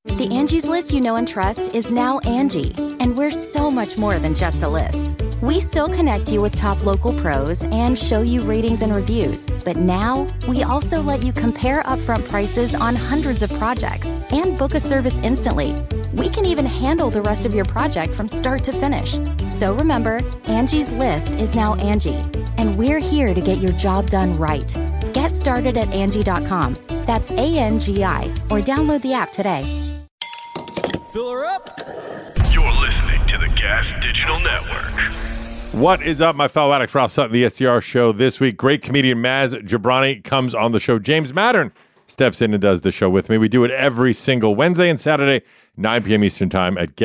The Angie's List you know and trust is now Angie, and we're so much more than just a list. We still connect you with top local pros and show you ratings and reviews, but now we also let you compare upfront prices on hundreds of projects and book a service instantly. We can even handle the rest of your project from start to finish. So remember, Angie's List is now Angie, and we're here to get your job done right. Get started at Angie.com. That's ANGI, or download the app today. Fill her up. You're listening to the Gas Digital Network. What is up, my fellow addicts? Ralph Sutton, the SDR show this week. Great comedian Maz Jobrani comes on the show. James Mattern steps in and does the show with me. We do it every single Wednesday and Saturday, 9 p.m. Eastern time at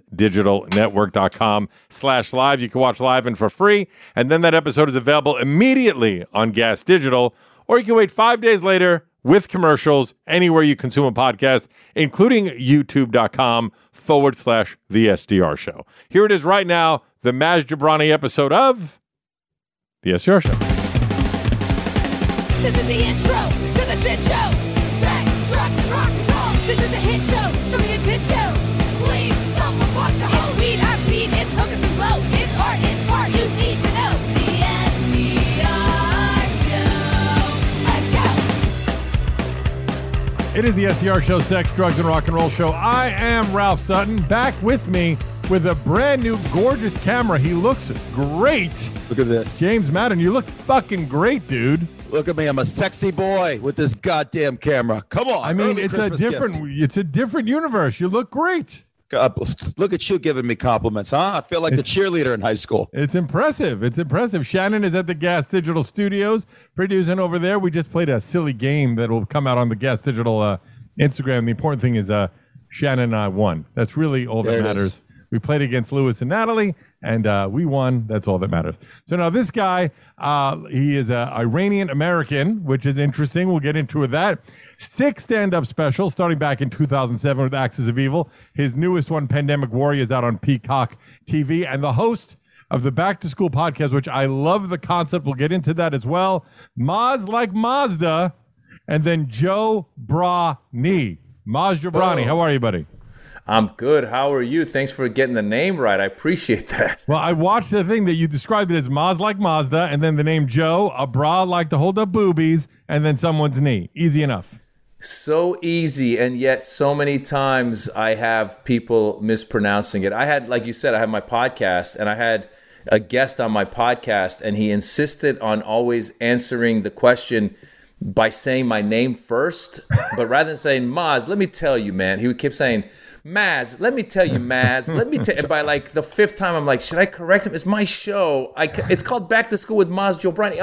gasdigitalnetwork.com/live. You can watch live and for free. And then that episode is available immediately on Gas Digital, or you can wait 5 days later with commercials anywhere you consume a podcast, including youtube.com/the SDR show. Here it is right now, the Maz Jobrani episode of the SDR show. This is the intro to the shit show. Sex, drugs, and rock and roll. This is the hit show. Show me a tit show. Please, someone fuck the hoe. It's weed, I beat, it's hookers and blow. It's art, it's smart, you need to know. The SDR show. Let's go. It is the SDR show, sex, drugs, and rock and roll show. I am Ralph Sutton, back with me with a brand new gorgeous camera. He looks great. Look at this. James Mattern, you look fucking great, dude. Look at me. I'm a sexy boy with this goddamn camera. Come on. I mean, Early it's Christmas a different universe. You look great. God, look at you giving me compliments, huh? I feel like the cheerleader in high school. It's impressive. It's impressive. Shannon is at the Gas Digital Studios producing over there. We just played a silly game that will come out on the Gas Digital Instagram. The important thing is Shannon and I won. That's really all that matters. We played against Lewis and Natalie, and we won. That's all that matters. So now this guy, he is an Iranian-American, which is interesting. We'll get into that. 6 stand-up specials starting back in 2007 with Axis of Evil. His newest one, Pandemic Warrior, is out on Peacock TV. And the host of the Back to School podcast, which I love the concept. We'll get into that as well. Maz like Mazda, and then Joe Brani. Maz Jobrani, how are you, buddy? I'm good. How are you? Thanks for getting the name right. I appreciate that. Well, I watched the thing that you described it as Maz like Mazda, and then the name Joe, a bra like to hold up boobies, and then someone's knee. Easy enough. So easy, and yet so many times I have people mispronouncing it. I had, like you said, I have my podcast, and I had a guest on my podcast, and he insisted on always answering the question by saying my name first. But rather than saying Maz, let me tell you, man, he would keep saying Maz, let me tell you, Maz. Let me tell. And by like the 5th time, I'm like, should I correct him? It's my show. It's called Back to School with Maz Jobrani.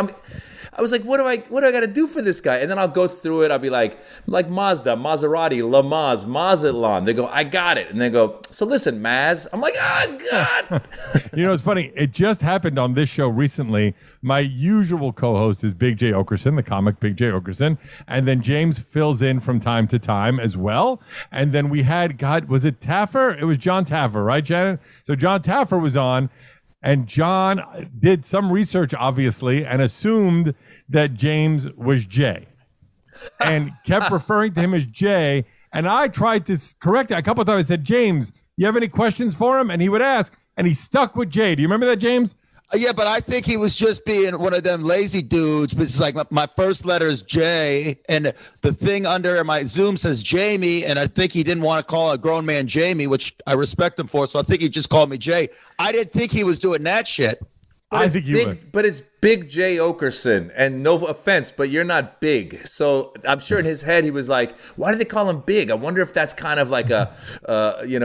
I was like, what do I got to do for this guy? And then I'll go through it. I'll be like Mazda, Maserati, La Maz, Mazatlan. They go, I got it. And they go, so listen, Maz. I'm like, oh, God. You know, it's funny. It just happened on this show recently. My usual co-host is Big J. Okerson, the comic Big J. Okerson. And then James fills in from time to time as well. And then we had, was it Taffer? It was John Taffer, right, Janet? So John Taffer was on. And John did some research, obviously, and assumed that James was Jay and kept referring to him as Jay. And I tried to correct it a couple of times. I said, James, you have any questions for him? And he would ask, and he stuck with Jay. Do you remember that, James? Yeah, but I think he was just being one of them lazy dudes. But it's like my first letter is J, and the thing under my Zoom says Jamie, and I think he didn't want to call a grown man Jamie, which I respect him for. So I think he just called me Jay. I didn't think he was doing that shit. I think you would. But it's Big J. Okerson, and no offense, but you're not big. So I'm sure in his head he was like, "Why do they call him Big?" I wonder if that's kind of like I don't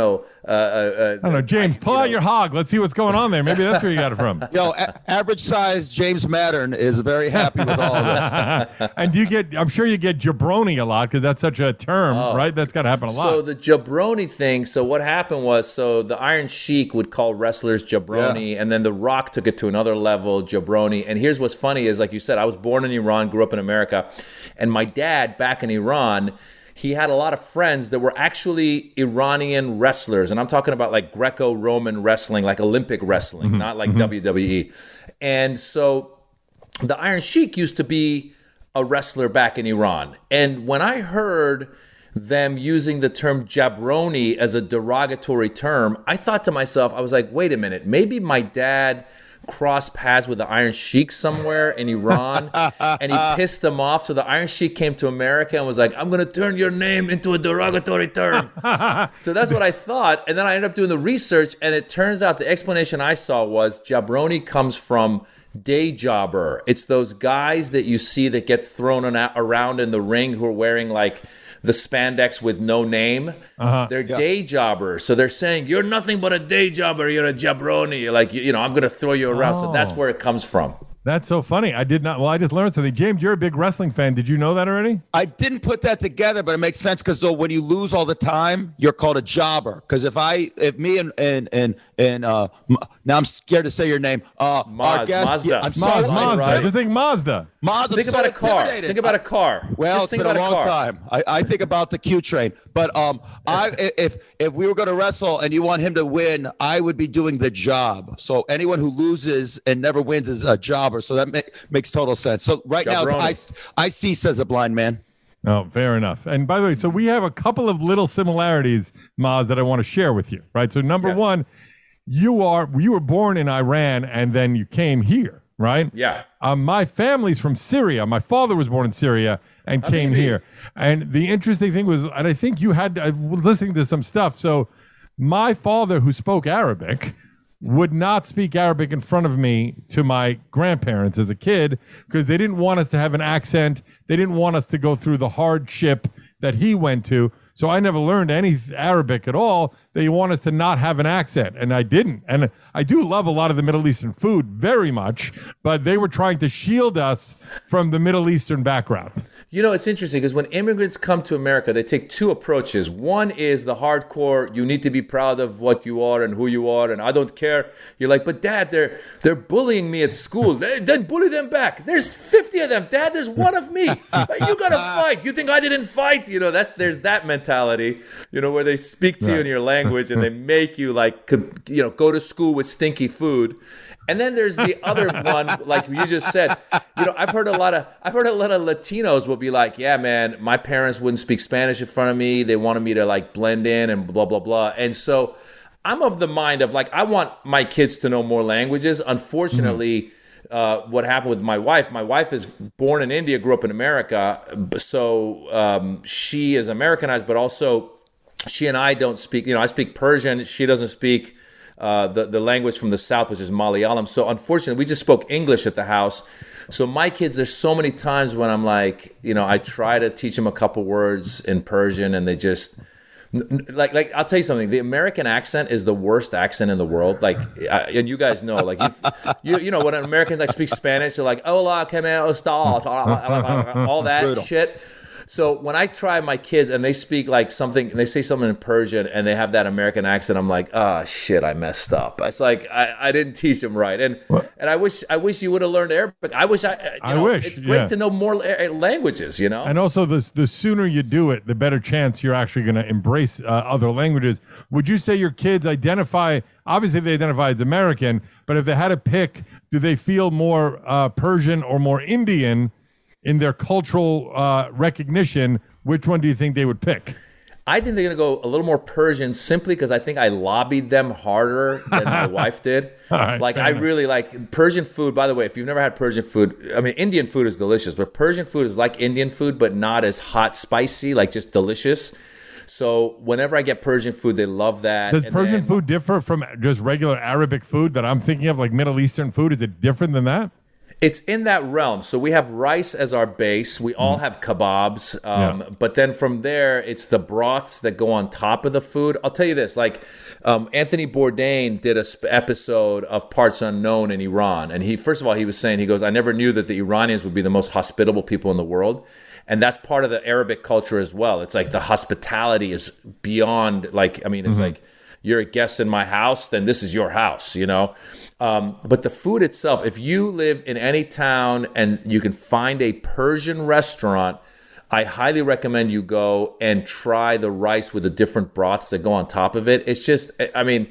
know, James, pull out your hog. Let's see what's going on there. Maybe that's where you got it from. Yo, average size James Mattern is very happy with all of this. And do you get? I'm sure you get jabroni a lot because that's such a term, right? That's got to happen a lot. So the jabroni thing. So what happened was, the Iron Sheik would call wrestlers jabroni, and then The Rock took it to another level, jabroni. And here's what's funny is, like you said, I was born in Iran, grew up in America, and my dad back in Iran, he had a lot of friends that were actually Iranian wrestlers. And I'm talking about like Greco-Roman wrestling, like Olympic wrestling, not like WWE. And so the Iron Sheik used to be a wrestler back in Iran. And when I heard them using the term jabroni as a derogatory term, I thought to myself, I was like, wait a minute, maybe my dad crossed paths with the Iron Sheik somewhere in Iran and he pissed them off. So the Iron Sheik came to America and was like, I'm going to turn your name into a derogatory term. So that's what I thought. And then I ended up doing the research, and it turns out the explanation I saw was jabroni comes from day jobber. It's those guys that you see that get thrown around in the ring who are wearing like the spandex with no name. They're day jobbers. So they're saying, you're nothing but a day jobber. You're a jabroni. You're like, I'm going to throw you around. So that's where it comes from. That's so funny. I did not. Well, I just learned something. James, you're a big wrestling fan. Did you know that already? I didn't put that together, but it makes sense because when you lose all the time, you're called a jobber. Because if me and now I'm scared to say your name. Our guest, Mazda. I'm Mazda. Just think Mazda. Mazda. Think about a car. Think about a car. Well, just it's think been a about long car. time. I think about the Q train. But if we were going to wrestle and you want him to win, I would be doing the job. So anyone who loses and never wins is a jobber. So that makes total sense. So right now, I see, says a blind man. Oh, fair enough. And by the way, so we have a couple of little similarities, Maz, that I want to share with you, right? So number one, you were born in Iran and then you came here, right? Yeah. My family's from Syria. My father was born in Syria and came here. And the interesting thing was, and I think I was listening to some stuff. So my father, who spoke Arabic, would not speak Arabic in front of me to my grandparents as a kid because they didn't want us to have an accent. They didn't want us to go through the hardship that he went to. So I never learned any Arabic at all. They want us to not have an accent, and I didn't. And I do love a lot of the Middle Eastern food very much, but they were trying to shield us from the Middle Eastern background. It's interesting because when immigrants come to America, they take two approaches. One is the hardcore, you need to be proud of what you are and who you are, and I don't care. You're like, but Dad, they're bullying me at school. Then bully them back. There's 50 of them. Dad, there's one of me. You got to fight. You think I didn't fight? There's that mentality, where they speak to you in your language and they make you go to school with stinky food. And then there's the other one, like you just said. I've heard a lot of Latinos will be like, yeah, man, my parents wouldn't speak Spanish in front of me. They wanted me to blend in and blah, blah, blah. And so I'm of the mind of I want my kids to know more languages. Unfortunately, what happened with my wife is born in India, grew up in America. So she is Americanized, but also she and I don't speak, I speak Persian. She doesn't speak the language from the South, which is Malayalam. So unfortunately, we just spoke English at the house. So my kids, there's so many times when I'm I try to teach them a couple words in Persian and they just, I'll tell you something. The American accent is the worst accent in the world. And you guys know, when an American speaks Spanish, they're like, hola, que me gusta, all that shit. So when I try my kids and they speak something, and they say something in Persian and they have that American accent, I'm like, oh shit, I messed up. It's like I didn't teach them right, and I wish you would have learned Arabic. I wish it's great to know more languages, And also, the sooner you do it, the better chance you're actually going to embrace other languages. Would you say your kids identify? Obviously, they identify as American, but if they had to pick, do they feel more Persian or more Indian? In their cultural recognition, which one do you think they would pick? I think they're going to go a little more Persian simply because I think I lobbied them harder than my wife did. Right, I really like Persian food. By the way, if you've never had Persian food, Indian food is delicious, but Persian food is like Indian food, but not as hot, spicy, just delicious. So whenever I get Persian food, they love that. Does Persian food differ from just regular Arabic food that I'm thinking of, like Middle Eastern food? Is it different than that? It's in that realm. So we have rice as our base. We all have kebabs. But then from there, it's the broths that go on top of the food. I'll tell you this, Anthony Bourdain did an episode of Parts Unknown in Iran. And he was saying, I never knew that the Iranians would be the most hospitable people in the world. And that's part of the Arabic culture as well. It's the hospitality is beyond, it's you're a guest in my house, then this is your house, But the food itself, if you live in any town and you can find a Persian restaurant, I highly recommend you go and try the rice with the different broths that go on top of it. It's just, I'm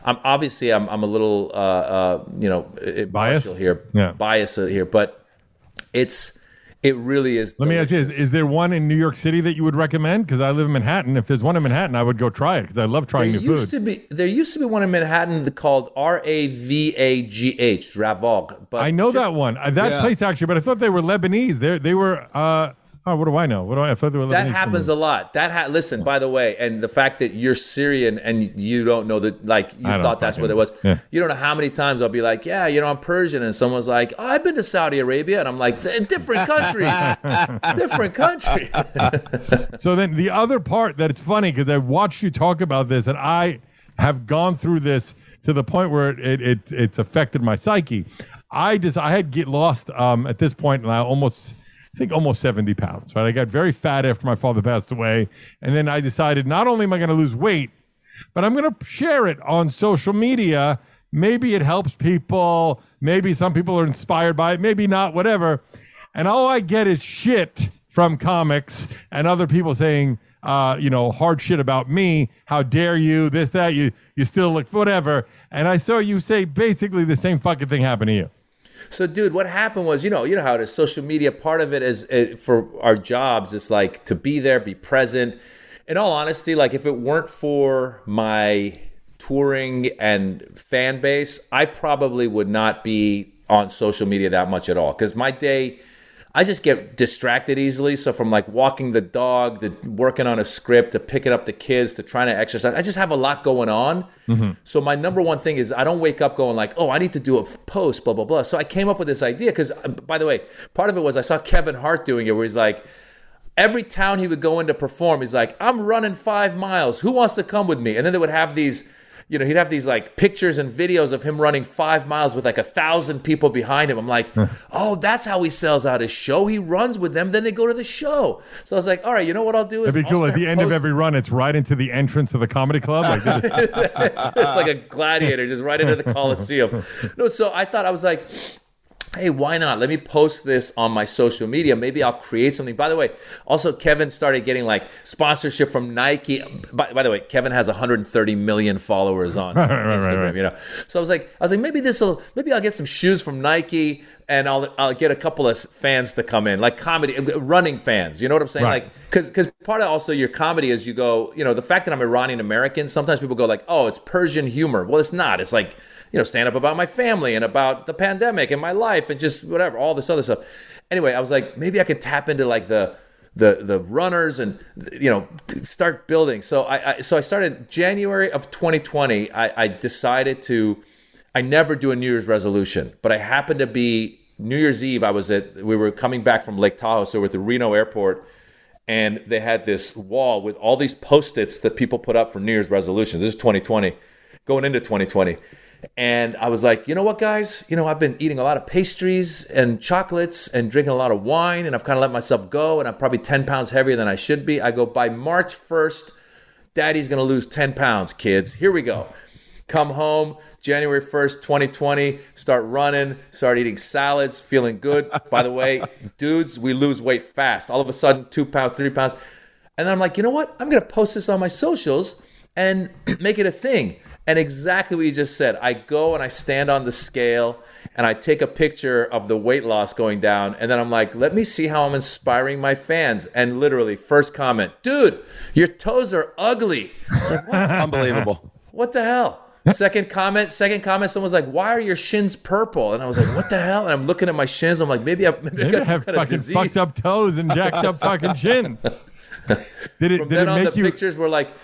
a little, biased here, but it's It really is. Let me ask you, delicious. is there one in New York City that you would recommend? Because I live in Manhattan. If there's one in Manhattan, I would go try it because I love trying new food. There used to be one in Manhattan called Ravagh, Ravagh. But I know that one. That place actually, but I thought they were Lebanese. They were. What do I know? I thought they were Lebanese. That happens a lot. Listen, by the way, and the fact that you're Syrian and you don't know that, like, you thought that's what it was. Yeah. You don't know how many times I'll be like, yeah, I'm Persian, and someone's like, oh, I've been to Saudi Arabia, and I'm like, different country, different country. So then the other part that it's funny because I watched you talk about this, and I have gone through this to the point where it's affected my psyche. I had get lost at this point, and I think almost 70 pounds, right? I got very fat after my father passed away. And then I decided not only am I going to lose weight, but I'm going to share it on social media. Maybe it helps people. Maybe some people are inspired by it. Maybe not, whatever. And all I get is shit from comics and other people saying, hard shit about me. How dare you? This, that, you still look, whatever. And I saw you say basically the same fucking thing happened to you. So, dude, what happened was, you know how it is. Social media, part of it is for our jobs. It's like to be there, be present. In all honesty, like if it weren't for my touring and fan base, I probably would not be on social media that much at all. Because my day, I just get distracted easily. So from like walking the dog to working on a script to picking up the kids to trying to exercise, I just have a lot going on. Mm-hmm. So my number one thing is I don't wake up going like, oh, I need to do a post, blah, blah, blah. So I came up with this idea because, by the way, part of it was I saw Kevin Hart doing it where he's like, every town he would go in to perform, he's like, I'm running 5 miles. Who wants to come with me? And then they would have these, he'd have these like pictures and videos of him running 5 miles with like 1,000 people behind him. I'm like, oh, that's how he sells out his show. He runs with them, then they go to the show. So I was like, all right, you know what I'll do is it'd be cool. At the end of every run, it's right into the entrance of the comedy club. Like it's like a gladiator, just right into the Coliseum. No, so I was like, hey, why not? Let me post this on my social media. Maybe I'll create something. By the way, also Kevin started getting like sponsorship from Nike. By the way, Kevin has 130 million followers on Instagram. Right. So I was like, maybe I'll get some shoes from Nike, and I'll get a couple of fans to come in, like comedy, running fans. You know what I'm saying? Right. Like, because part of also your comedy is you go, the fact that I'm Iranian American. Sometimes people go like, oh, it's Persian humor. Well, it's not. It's like, stand up about my family and about the pandemic and my life and just whatever, all this other stuff. Anyway, I was like, maybe I could tap into like the runners and, start building. So I started January of 2020. I decided I never do a New Year's resolution, but I happened to be New Year's Eve. We were coming back from Lake Tahoe. So we're at the Reno airport, and they had this wall with all these Post-its that people put up for New Year's resolutions. This is 2020, going into 2020. And I was like, you know what, guys? I've been eating a lot of pastries and chocolates and drinking a lot of wine, and I've kind of let myself go, and I'm probably 10 pounds heavier than I should be. I go, by March 1st, Daddy's going to lose 10 pounds, kids. Here we go. Come home, January 1st, 2020, start running, start eating salads, feeling good. By the way, dudes, we lose weight fast. All of a sudden, 2 pounds, 3 pounds. And then I'm like, you know what? I'm going to post this on my socials and make it a thing. And exactly what you just said. I go and I stand on the scale and I take a picture of the weight loss going down. And then I'm like, let me see how I'm inspiring my fans. And literally, first comment, dude, your toes are ugly. It's like, what? Unbelievable. What the hell? Second comment, someone's like, why are your shins purple? And I was like, what the hell? And I'm looking at my shins. I'm like, maybe I got some kind of disease. Fucked up toes and jacked up fucking shins. From then on, the pictures were like,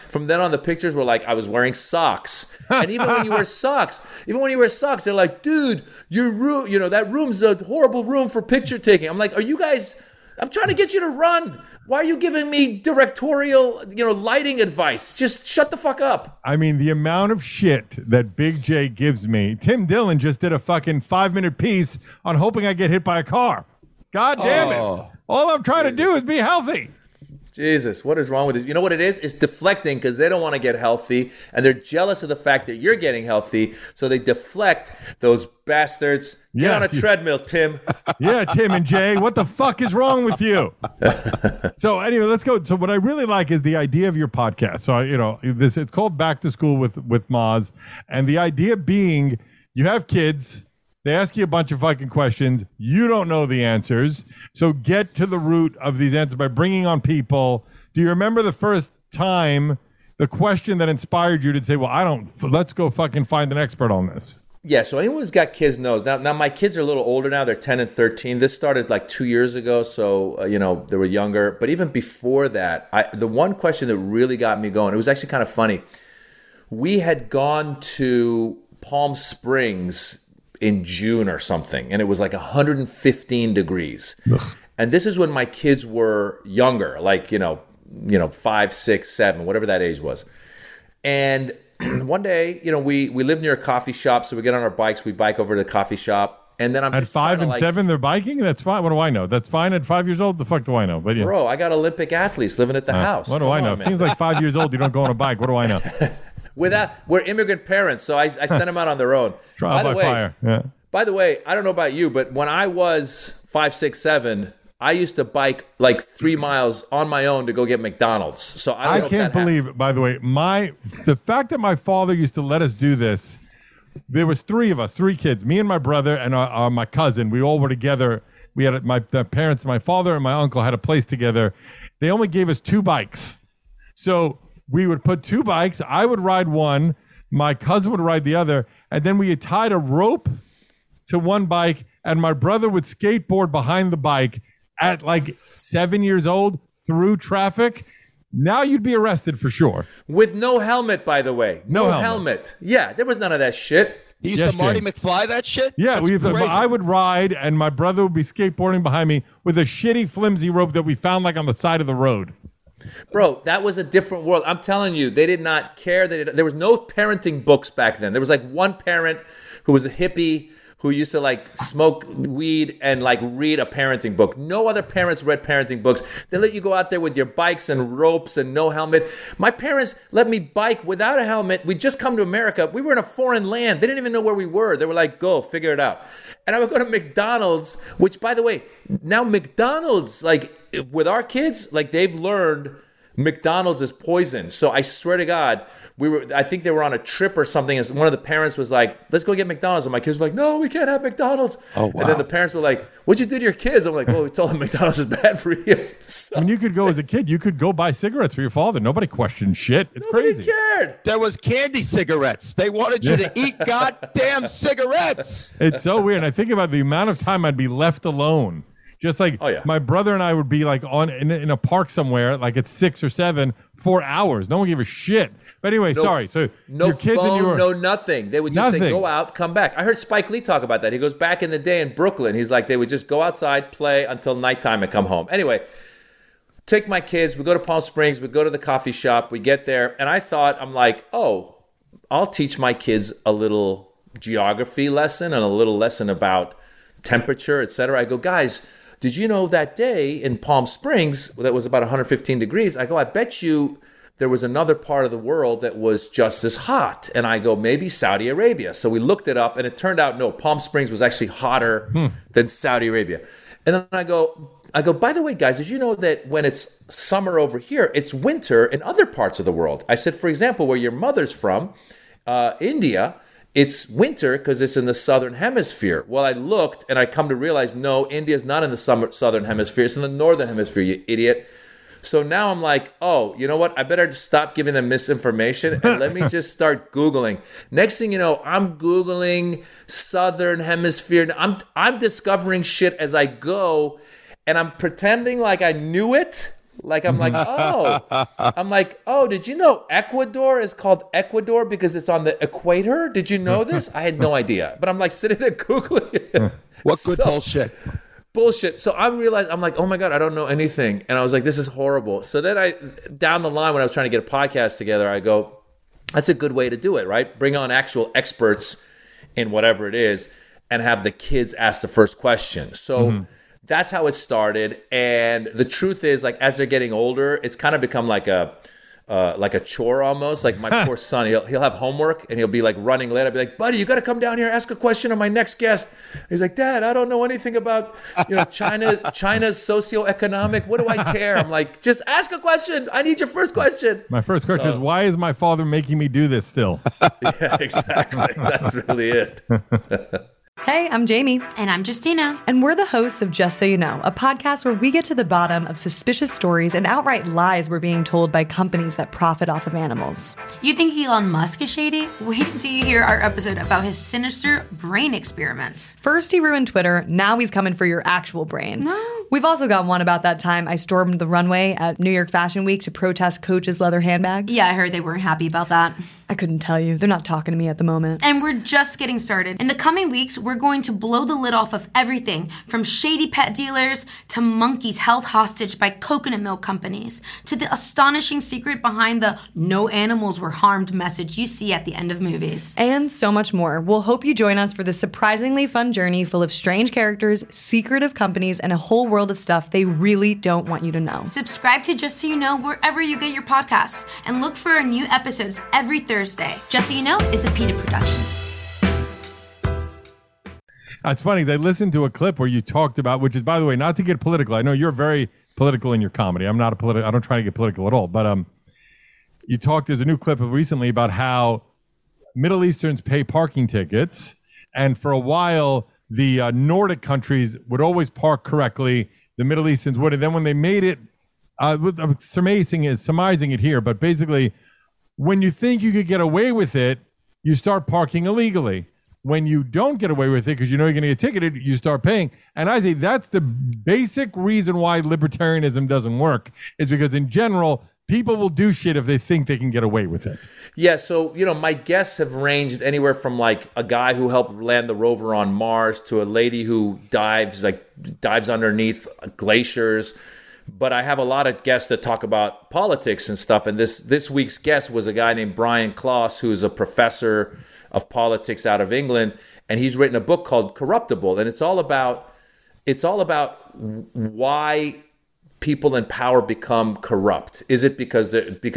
I was wearing socks. And even when you wear socks, they're like, dude, your room, that room's a horrible room for picture taking. I'm like, are you guys, I'm trying to get you to run. Why are you giving me directorial, lighting advice? Just shut the fuck up. I mean, the amount of shit that Big J gives me. Tim Dillon just did a fucking 5-minute piece on hoping I get hit by a car. God damn it. All I'm trying to do is be healthy. Jesus, what is wrong with it? You know what it is? It's deflecting because they don't want to get healthy, and they're jealous of the fact that you're getting healthy, so they deflect those bastards. Get on a treadmill, Tim. Yeah, Tim and Jay, what the fuck is wrong with you? So anyway, let's go. So what I really like is the idea of your podcast. So it's called Back to School with Moz, and the idea being you have kids, They ask you a bunch of fucking questions. You don't know the answers. So get to the root of these answers by bringing on people. Do you remember the first time the question that inspired you to say, well, let's go fucking find an expert on this? Yeah, so anyone who's got kids knows. Now my kids are a little older now. They're 10 and 13. This started like 2 years ago, so, they were younger. But even before that, the one question that really got me going, it was actually kind of funny. We had gone to Palm Springs in June or something, and it was like 115 degrees. Ugh. And this is when my kids were younger, like, 5, 6, 7, whatever that age was. And one day, we live near a coffee shop, so we get on our bikes, we bike over to the coffee shop, and then I'm at 5 and 7 they're biking. That's fine. What do I know? That's fine at 5 years old. The fuck do I know? But yeah, bro, I got Olympic athletes living at the house. What do I know? Seems like 5 years old. You don't go on a bike. What do I know? We're immigrant parents, so I sent them out on their own. Trial by fire. Yeah. By the way, I don't know about you, but when I was 5, 6, 7. I used to bike like 3 miles on my own to go get McDonald's. So I can't believe, by the way, the fact that my father used to let us do this. There was 3 of us, 3 kids, me and my brother and my cousin. We all were together. We had the parents, my father and my uncle had a place together. They only gave us 2 bikes. So we would put 2 bikes. I would ride one. My cousin would ride the other. And then we had tied a rope to one bike and my brother would skateboard behind the bike at like 7 years old through traffic. Now you'd be arrested for sure. With no helmet, by the way. No helmet. Yeah, there was none of that shit. He used to Marty McFly that shit? Yeah, I would ride and my brother would be skateboarding behind me with a shitty flimsy rope that we found like on the side of the road. Bro, that was a different world. I'm telling you, they did not care. There was no parenting books back then. There was like one parent who was a hippie who used to like smoke weed and like read a parenting book. No other parents read parenting books. They let you go out there with your bikes and ropes and no helmet. My parents let me bike without a helmet. We just come to America. We were in a foreign land. They didn't even know where we were. They were like, go, figure it out. And I would go to McDonald's, which by the way, now McDonald's, like with our kids, like they've learned McDonald's is poison. So I swear to God, I think they were on a trip or something, and one of the parents was like, let's go get McDonald's. And my kids were like, no, we can't have McDonald's. Oh, wow. And then the parents were like, what'd you do to your kids? I'm like, well, we told them McDonald's is bad for you. So, I mean, you could go as a kid. You could go buy cigarettes for your father. Nobody questioned shit. It's crazy. Nobody cared. There was candy cigarettes. They wanted you to eat goddamn cigarettes. It's so weird. I think about the amount of time I'd be left alone. Just like my brother and I would be like in a park somewhere, like at 6 or 7, for hours. No one gave a shit. But anyway, sorry. So no your kids phone, and you no nothing. They would just say, go out, come back. I heard Spike Lee talk about that. He goes, back in the day in Brooklyn, he's like, they would just go outside, play until nighttime and come home. Anyway, take my kids. We go to Palm Springs. We go to the coffee shop. We get there. And I thought, I'm like, oh, I'll teach my kids a little geography lesson and a little lesson about temperature, etc. I go, guys, did you know that day in Palm Springs that was about 115 degrees? I go, I bet you there was another part of the world that was just as hot. And I go, maybe Saudi Arabia. So we looked it up and it turned out, no, Palm Springs was actually hotter than Saudi Arabia. And then I go, by the way, guys, did you know that when it's summer over here, it's winter in other parts of the world? I said, for example, where your mother's from, India, it's winter because it's in the southern hemisphere. Well, I looked and I come to realize, no, India's not in the southern hemisphere. It's in the northern hemisphere, you idiot. So now I'm like, oh, you know what? I better stop giving them misinformation and let me just start Googling. Next thing you know, I'm Googling southern hemisphere. I'm discovering shit as I go and I'm pretending like I knew it. Like, I'm like, oh, did you know Ecuador is called Ecuador because it's on the equator? Did you know this? I had no idea. But I'm like sitting there Googling it. What good bullshit. So I'm like, oh my God, I don't know anything. And I was like, this is horrible. So then down the line when I was trying to get a podcast together, I go, that's a good way to do it, right? Bring on actual experts in whatever it is and have the kids ask the first question. So that's how it started. And the truth is, like, as they're getting older, it's kind of become like a chore almost. Like my poor son, he'll have homework and he'll be like running late. I'll be like, buddy, you got to come down here, ask a question of my next guest. He's like, Dad, I don't know anything about, China's socioeconomic. What do I care? I'm like, just ask a question. I need your first question. My first question is, why is my father making me do this still? Yeah, exactly. That's really it. Hey, I'm Jamie. And I'm Justina. And we're the hosts of Just So You Know, a podcast where we get to the bottom of suspicious stories and outright lies we're being told by companies that profit off of animals. You think Elon Musk is shady? Wait until you hear our episode about his sinister brain experiments. First he ruined Twitter, now he's coming for your actual brain. No. We've also got one about that time I stormed the runway at New York Fashion Week to protest Coach's leather handbags. Yeah, I heard they weren't happy about that. I couldn't tell you. They're not talking to me at the moment. And we're just getting started. In the coming weeks, we're going to blow the lid off of everything from shady pet dealers to monkeys held hostage by coconut milk companies to the astonishing secret behind the no animals were harmed message you see at the end of movies. And so much more. We'll hope you join us for this surprisingly fun journey full of strange characters, secretive companies, and a whole world of stuff they really don't want you to know. Subscribe to Just So You Know wherever you get your podcasts and look for our new episodes every Thursday. Just So You Know is a PETA production. It's funny, 'cause I listened to a clip where you talked about, which is, by the way, not to get political. I know you're very political in your comedy. I'm not I don't try to get political at all. But you talked, there's a new clip recently about how Middle Easterns pay parking tickets. And for a while, the Nordic countries would always park correctly. The Middle Easterns would. And then when they made it, I'm surmising it here, but basically, when you think you could get away with it, you start parking illegally. When you don't get away with it because you know you're going to get ticketed, you start paying. And I say that's the basic reason why libertarianism doesn't work, is because in general, people will do shit if they think they can get away with it. Yeah, so, my guests have ranged anywhere from like a guy who helped land the rover on Mars to a lady who dives underneath glaciers. But I have a lot of guests that talk about politics and stuff. And this week's guest was a guy named Brian Klaus, who's a professor of politics out of England, and he's written a book called Corruptible, and it's all about why people in power become corrupt. Is it because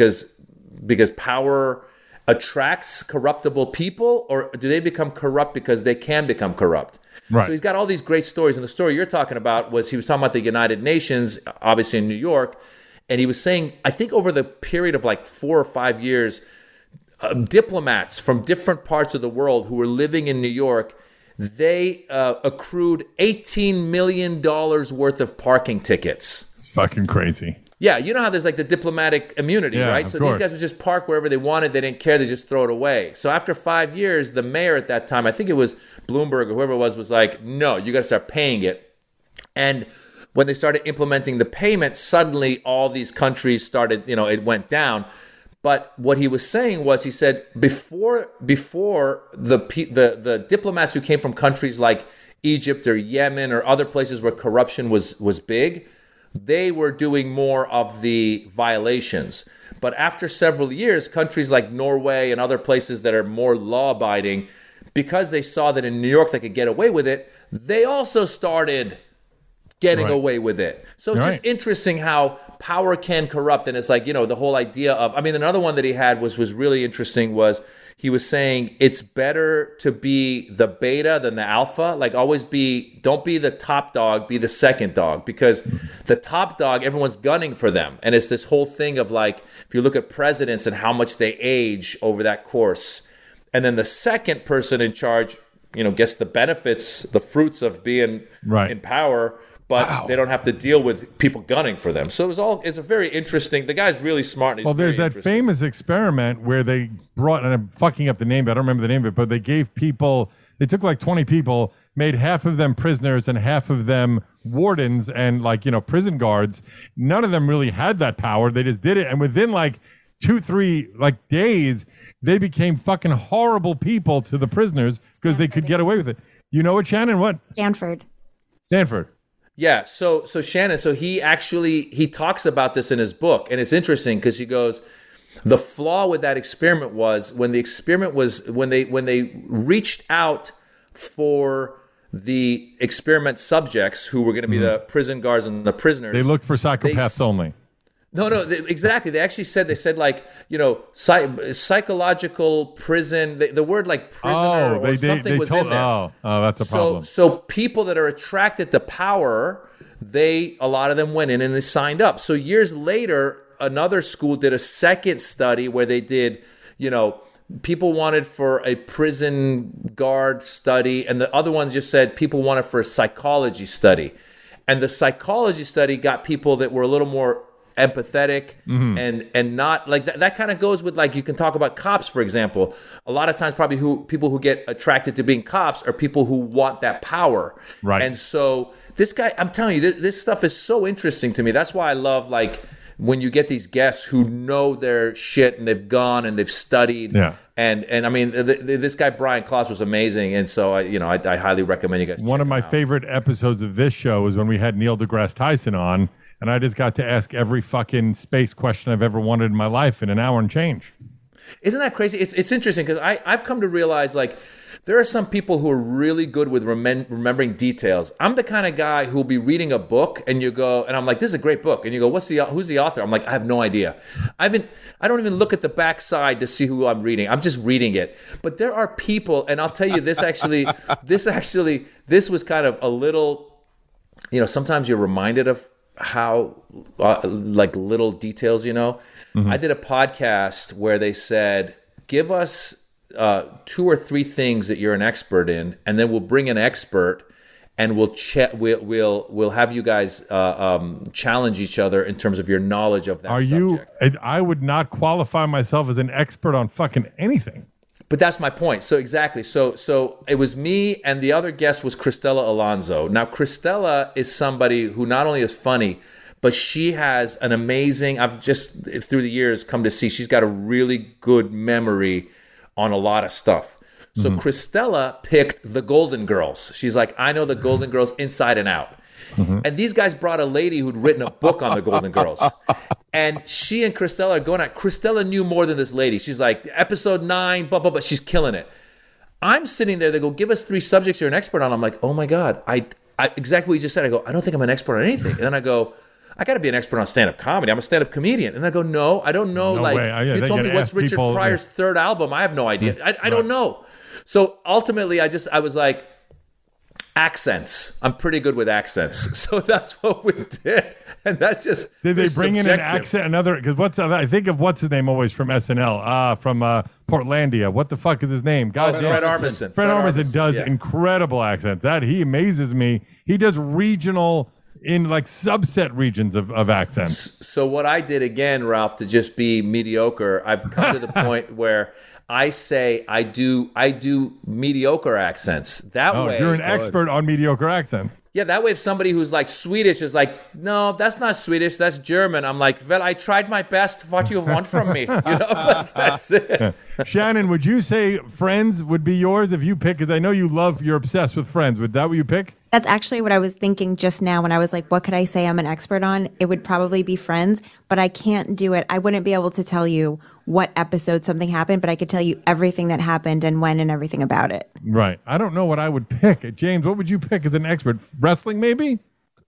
power attracts corruptible people, or do they become corrupt because they can become corrupt? Right. So he's got all these great stories, and the story you're talking about was he was talking about the United Nations, obviously in New York, and he was saying, I think over the period of like 4 or 5 years, diplomats from different parts of the world who were living in New York, they accrued $18 million worth of parking tickets. It's fucking crazy. Yeah, you know how there's like the diplomatic immunity, Yeah, right? So course. these guys would just park wherever they wanted. They didn't care. They just throw it away. So after 5 years, the mayor at that time, I think it was Bloomberg or whoever it was like, no, you got to start paying it. And when they started implementing the payment, suddenly all these countries started, it went down. But what he was saying was, he said before the diplomats who came from countries like Egypt or Yemen or other places where corruption was big, they were doing more of the violations. But after several years, countries like Norway and other places that are more law-abiding, because they saw that in New York they could get away with it, they also started getting away with it. So it's just interesting how power can corrupt. And it's like, the whole idea of, another one that he had was really interesting was he was saying it's better to be the beta than the alpha. Like don't be the top dog, be the second dog, because the top dog, everyone's gunning for them. And it's this whole thing of like, if you look at presidents and how much they age over that course, and then the second person in charge, gets the benefits, the fruits of being in power, but they don't have to deal with people gunning for them. So it's a very interesting, the guy's really smart. And There's that famous experiment where they brought, and I'm fucking up the name, but I don't remember the name of it, but they took like 20 people, made half of them prisoners and half of them wardens and prison guards. None of them really had that power. They just did it. And within 2-3 days, they became fucking horrible people to the prisoners because they could get away with it. You know what, Shannon? What? Stanford. Yeah, so Shannon, he talks about this in his book, and it's interesting because he goes, the flaw with that experiment was when they reached out for the experiment subjects who were going to be the prison guards and the prisoners. They looked for psychopaths only. No, exactly. They said psychological prison. The word like prisoner or something was in there. Oh, that's a problem. So people that are attracted to power, a lot of them went in and they signed up. So years later, another school did a second study where they did, people wanted for a prison guard study, and the other ones just said people wanted for a psychology study. And the psychology study got people that were a little more empathetic and not like that kind of goes with, like, you can talk about cops, for example. A lot of times probably people who get attracted to being cops are people who want that power. Right. And so this guy, I'm telling you, this stuff is so interesting to me. That's why I love, like, when you get these guests who know their shit and they've gone and they've studied. Yeah. And I mean, this guy Brian Klaus was amazing, and so I highly recommend you guys. One of my out. favorite episodes of this show was when we had Neil deGrasse Tyson on, and I just got to ask every fucking space question I've ever wanted in my life in an hour and change. Isn't that crazy? It's interesting because I've come to realize, like, there are some people who are really good with remembering details. I'm the kind of guy who will be reading a book and you go, and I'm like, this is a great book. And you go, who's the author? I'm like, I have no idea. I don't even look at the backside to see who I'm reading. I'm just reading it. But there are people, and I'll tell you this was kind of a little, sometimes you're reminded of how like little details, I did a podcast where they said, give us 2 or 3 things that you're an expert in, and then we'll bring an expert and we'll have you guys challenge each other in terms of your knowledge of that subject. I would not qualify myself as an expert on fucking anything. But that's my point. So exactly. So it was me, and the other guest was Cristela Alonzo. Now, Cristela is somebody who not only is funny, but she has an amazing, I've just through the years come to see, she's got a really good memory on a lot of stuff. So Cristela picked the Golden Girls. She's like, I know the Golden Girls inside and out. And these guys brought a lady who'd written a book on the Golden Girls. And she and Cristela are going at, Cristela knew more than this lady. She's like, episode 9, blah, blah, blah. She's killing it. I'm sitting there, they go, give us 3 subjects you're an expert on. I'm like, oh my God, I exactly what you just said. I go, I don't think I'm an expert on anything. And then I go, I got to be an expert on stand-up comedy. I'm a stand-up comedian. And I go, no, I don't know. If you told me what's Richard Pryor's third album, I have no idea. I don't know. So ultimately, I was like, accents. I'm pretty good with accents. So that's what we did. And that's just, did they bring in an accent? Because I think of what's his name always from SNL, from Portlandia. What the fuck is his name? Fred Armisen. Fred Armisen does incredible accents. He amazes me. He does regional in like subset regions of accents. So what I did again, Ralph, to just be mediocre, I've come to the point where I say I do mediocre accents. That way, you're an expert on mediocre accents. Yeah, that way if somebody who's like Swedish is like, no, that's not Swedish, that's German. I'm like, well, I tried my best. What you want from me? Like, that's it. Shannon, would you say Friends would be yours if you pick? Because I know you're obsessed with Friends. Would that what you pick? That's actually what I was thinking just now when I was like, what could I say I'm an expert on? It would probably be Friends, but I can't do it. I wouldn't be able to tell you what episode something happened, but I could tell you everything that happened and when and everything about it. Right. I don't know what I would pick. James, what would you pick as an expert? Wrestling, maybe?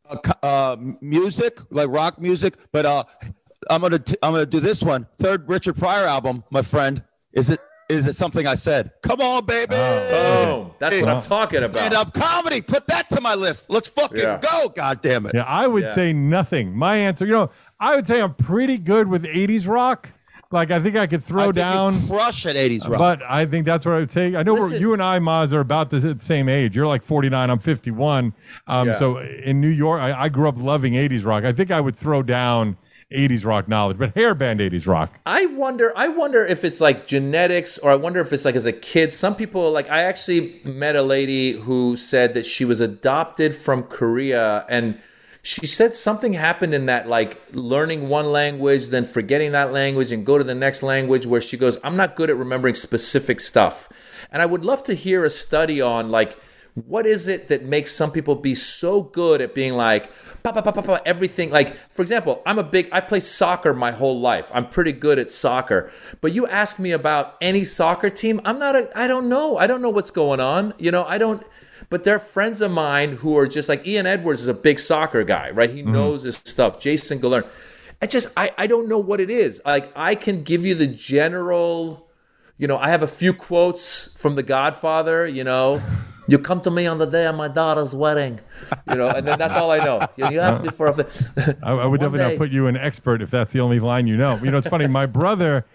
Music, like rock music. But I'm gonna do this one. Third Richard Pryor album, my friend. Is it something I said? Come on, baby. Boom. That's what I'm talking about. Stand-up comedy. Put that to my list. Let's fucking go. God damn it. Yeah, I would say nothing. My answer, I would say I'm pretty good with 80s rock. Like, I think I could throw down. You crush at 80s rock. But I think that's what I would say. I know you and I, Maz, are about the same age. You're like 49. I'm 51. So in New York, I grew up loving 80s rock. I think I would throw down 80s rock knowledge, but hair band 80s rock. I wonder if it's like genetics, or I wonder if it's like as a kid. Some people, like, I actually met a lady who said that she was adopted from Korea, and she said something happened in that, like, learning one language, then forgetting that language and go to the next language, where she goes, I'm not good at remembering specific stuff. And I would love to hear a study on, like, what is it that makes some people be so good at being like, everything? Like, for example, I play soccer my whole life. I'm pretty good at soccer. But you ask me about any soccer team, I don't know. I don't know what's going on. But there are friends of mine who are just like, Ian Edwards is a big soccer guy, right? He knows his stuff. Jason Galern. I don't know what it is. Like, I can give you the general, I have a few quotes from The Godfather, You come to me on the day of my daughter's wedding, and then that's all I know. You ask me for I would definitely not put you an expert if that's the only line you know. It's funny. My brother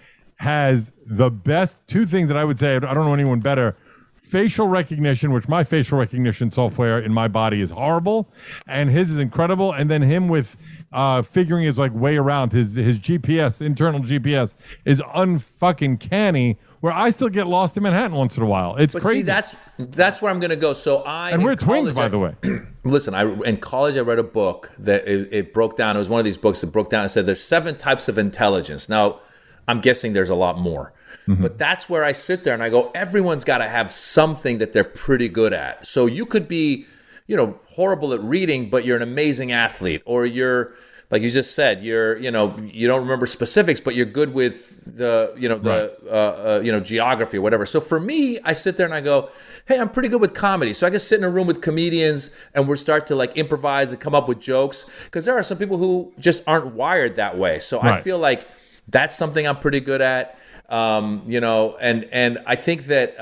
has the best two things that I would say. I don't know anyone better. Facial recognition, which my facial recognition software in my body is horrible, and his is incredible. And then him with figuring his like way around his GPS, internal GPS, is unfucking canny. Where I still get lost in Manhattan once in a while. It's crazy. See, that's where I'm going to go. So we're twins, by the way. Listen, in college I read a book that it broke down. It was one of these books that broke down and said there's 7 types of intelligence. Now, I'm guessing there's a lot more. Mm-hmm. But that's where I sit there and I go, everyone's got to have something that they're pretty good at. So you could be, horrible at reading, but you're an amazing athlete, or you're, like you just said, you don't remember specifics, but you're good with the geography or whatever. So for me, I sit there and I go, hey, I'm pretty good with comedy. So I can sit in a room with comedians and we'll start to like improvise and come up with jokes, because there are some people who just aren't wired that way. So I feel like that's something I'm pretty good at. And I think that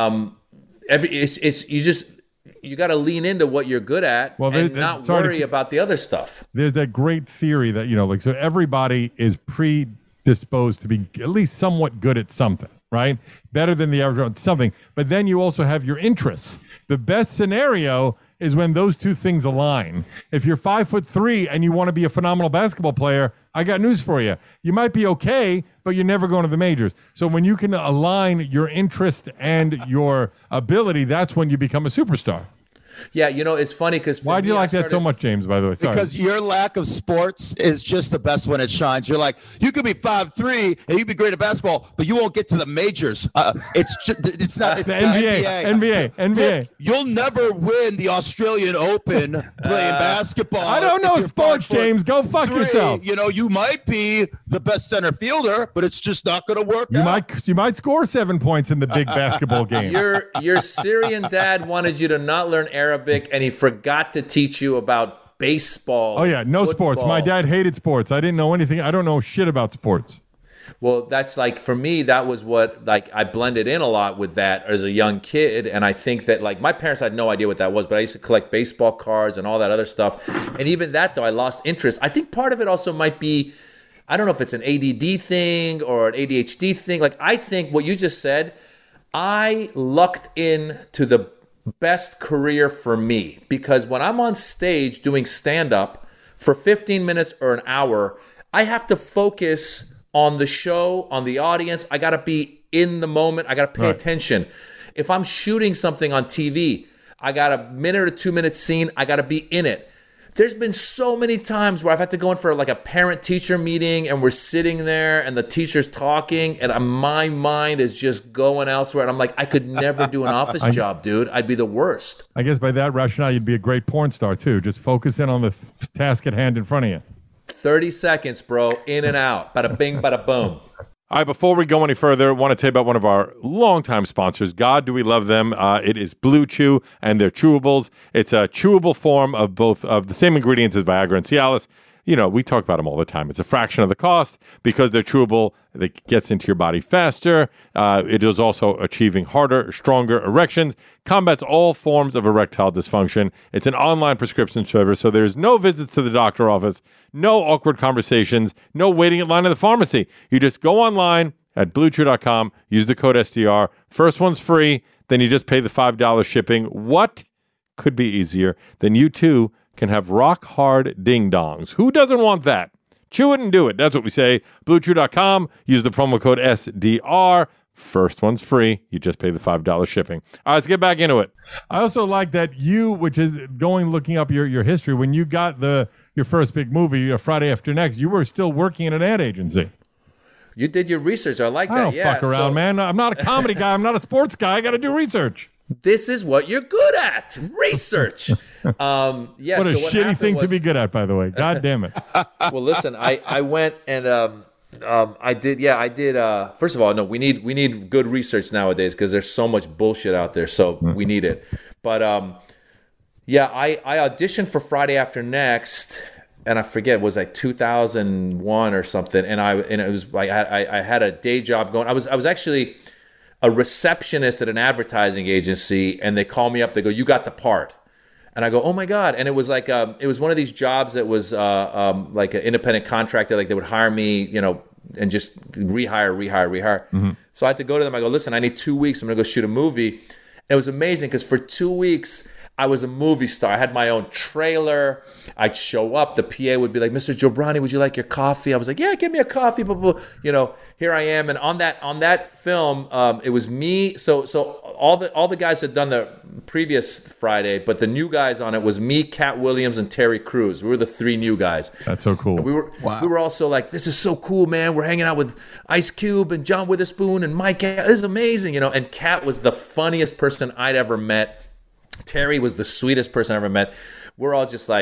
you got to lean into what you're good at and not worry about the other stuff. There's that great theory that, so everybody is predisposed to be at least somewhat good at something, right? Better than the average at something. But then you also have your interests. The best scenario is when those two things align. If you're 5'3" and you want to be a phenomenal basketball player, I got news for you. You might be okay, but you're never going to the majors. So when you can align your interest and your ability, that's when you become a superstar. Yeah, it's funny because why do you like that so much, James, by the way? Sorry. Because your lack of sports is just the best when it shines. You're like, you could be 5'3" and you could be great at basketball, but you won't get to the majors. It's not the NBA. Nick, you'll never win the Australian Open playing basketball. I don't know sports, James. Go fuck yourself. You might be the best center fielder, but it's just not going to work out. You might score 7 points in the big basketball game. Your Syrian dad wanted you to not learn Arabic, and he forgot to teach you about baseball. Oh yeah, no football. sports. My dad hated sports. I didn't know anything. I don't know shit about sports. Well, that's like, for me, that was what, like, I blended in a lot with that as a young kid. And I think that, like, my parents had no idea what that was, but I used to collect baseball cards and all that other stuff. And even that, though, I lost interest. I think part of it also might be, I don't know if it's an ADD thing or an ADHD thing. Like, I think what you just said, I lucked into the best career for me, because when I'm on stage doing stand-up for 15 minutes or an hour, I have to focus on the show, on the audience. I got to be in the moment. I got to pay attention. If I'm shooting something on TV, I got a minute or 2 minute scene. I got to be in it. There's been so many times where I've had to go in for like a parent-teacher meeting, and we're sitting there and the teacher's talking and my mind is just going elsewhere. And I'm like, I could never do an office job, dude. I'd be the worst. I guess by that rationale, you'd be a great porn star too. Just focus in on the task at hand in front of you. 30 seconds, bro. In and out. Bada bing, bada boom. All right, before we go any further, I want to tell you about one of our longtime sponsors. God, do we love them. It is Blue Chew and their chewables. It's a chewable form of both of the same ingredients as Viagra and Cialis. We talk about them all the time. It's a fraction of the cost because they're chewable. It gets into your body faster. It is also achieving harder, stronger erections, combats all forms of erectile dysfunction. It's an online prescription service, so there's no visits to the doctor office, no awkward conversations, no waiting in line at the pharmacy. You just go online at BlueChew.com, use the code SDR. First one's free, then you just pay the $5 shipping. What could be easier than you too can have rock hard ding dongs? Who doesn't want that? Chew it and do it. That's what we say. BlueChew.com. Use the promo code SDR. First one's free. You just pay the $5 shipping. All right, let's get back into it. I also like that you, which is looking up your history, when you got your first big movie, Friday After Next, you were still working in an ad agency. You did your research. I like that. I don't fuck around, man. I'm not a comedy guy. I'm not a sports guy. I got to do research. This is what you're good at. Research. What a shitty thing to be good at, by the way. God damn it. Well, listen, I went and I did. First of all, no, we need good research nowadays because there's so much bullshit out there. So we need it. But I auditioned for Friday After Next, and I forget, it was like 2001 or something. And it was like I had a day job going. I was actually a receptionist at an advertising agency, and they call me up. They go, "You got the part." And I go, "Oh my God." And it was like, it was one of these jobs that was like an independent contractor. Like they would hire me, just rehire. So I had to go to them. I go, listen, I need 2 weeks. I'm going to go shoot a movie. And it was amazing because for 2 weeks, I was a movie star. I had my own trailer. I'd show up. The PA would be like, Mr. Jobrani, would you like your coffee? I was like, yeah, give me a coffee. Blah, blah, blah. You know, here I am. And on that film, it was me. So all the guys had done the previous Friday, but the new guys on it was me, Cat Williams, and Terry Crews. We were the 3 new guys. That's so cool. And we were also like, this is so cool, man. We're hanging out with Ice Cube and John Witherspoon and Mike. This is amazing, you know. And Cat was the funniest person I'd ever met. Terry was the sweetest person I ever met. We're all just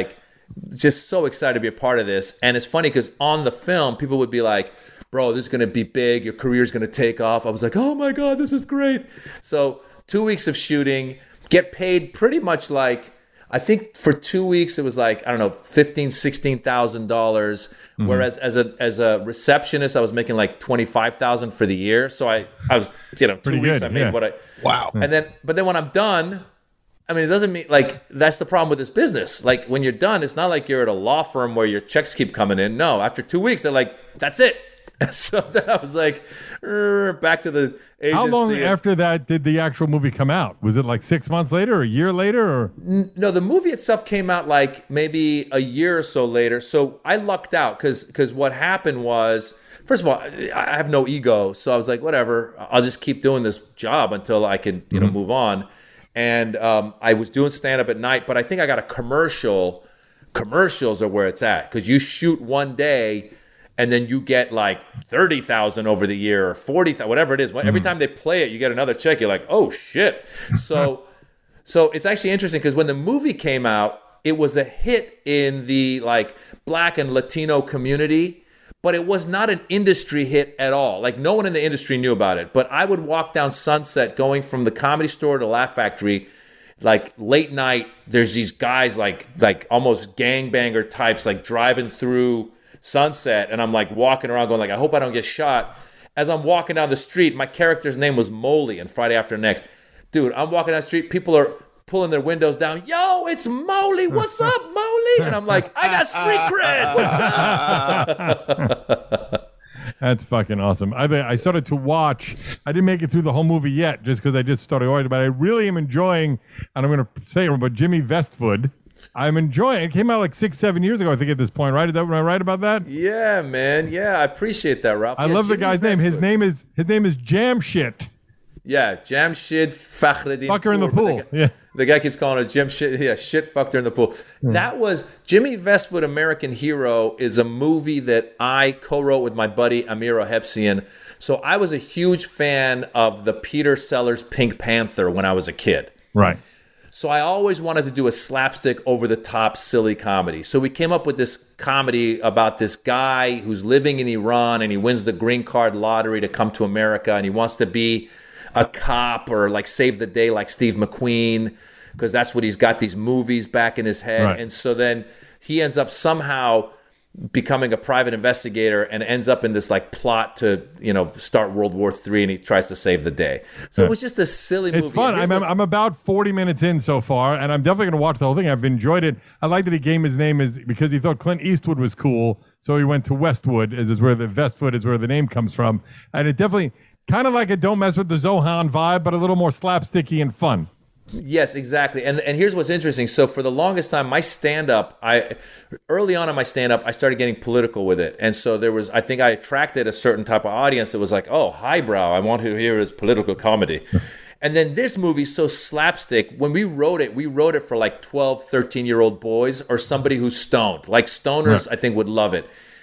so excited to be a part of this. And it's funny because on the film, people would be like, bro, this is going to be big. Your career's going to take off. I was like, oh my God, this is great. So 2 weeks of shooting, get paid pretty much like, I think for 2 weeks, it was like, I don't know, $15,000, $16,000. Whereas as a receptionist, I was making like $25,000 for the year. So I was, 2 weeks, I made what I, wow. And but then when I'm done, I mean, it doesn't mean like that's the problem with this business. Like when you're done, it's not like you're at a law firm where your checks keep coming in. No, after 2 weeks, they're like, that's it. So then I was like, back to the agency. How long after that did the actual movie come out? Was it like 6 months later, or a year later, or? No, the movie itself came out like maybe a year or so later. So I lucked out because what happened was, first of all, I have no ego. So I was like, whatever, I'll just keep doing this job until I can, move on. And I was doing stand-up at night, but I think I got a commercial. Commercials are where it's at because you shoot one day and then you get like 30,000 over the year or 40,000, whatever it is. Every time they play it, you get another check. You're like, oh shit. So it's actually interesting because when the movie came out, it was a hit in the like Black and Latino community, but it was not an industry hit at all. Like no one in the industry knew about it. But I would walk down Sunset going from the Comedy Store to Laugh Factory, like late night. There's these guys like almost gangbanger types like driving through Sunset, and I'm like walking around going like, I hope I don't get shot. As I'm walking down the street, my character's name was Moley in Friday After Next. Dude, I'm walking down the street, people are pulling their windows down. Yo, it's Moley. What's up, Moley? And I'm like, I got street cred. What's up? That's fucking awesome. I started to watch. I didn't make it through the whole movie yet, just because I just started watching. But I really am enjoying, and I'm going to say it, but Jimmy Westwood. I'm enjoying it. It came out like 6-7 years ago, I think, at this point, right? Am I right about that? Yeah, man. Yeah, I appreciate that, Ralph. I love Jimmy the guy's Westwood. name. His name is Jamshid. Yeah, Jamshid Fakhreddin. Fucker in the pool. The guy keeps calling it Jamshid. Yeah, shit fucked her in the pool. That was Jimmy Westwood, American Hero, is a movie that I co-wrote with my buddy Amir Ohebsian. So I was a huge fan of the Peter Sellers Pink Panther when I was a kid. Right. So I always wanted to do a slapstick, over-the-top, silly comedy. So we came up with this comedy about this guy who's living in Iran and he wins the green card lottery to come to America, and he wants to be a cop or like save the day like Steve McQueen because that's what he's got these movies back in his head. Right. And so then he ends up somehow becoming a private investigator and ends up in this like plot to, start World War III, and he tries to save the day. So it was just a silly movie. It's fun. I'm about 40 minutes in so far, and I'm definitely going to watch the whole thing. I've enjoyed it. I like that he gave his name is because he thought Clint Eastwood was cool, so he went to Westwood, is where the Westwood is where the name comes from. And it definitely kind of like a Don't Mess with the Zohan vibe, but a little more slapsticky and fun. Yes, exactly. And here's what's interesting. So for the longest time, my stand-up, early on in my stand-up, I started getting political with it. And so I think I attracted a certain type of audience that was like, oh, highbrow, I want to hear his political comedy. And then this movie's so slapstick. When we wrote it for like 12, 13-year-old boys or somebody who's stoned. Like stoners, I think, would love it.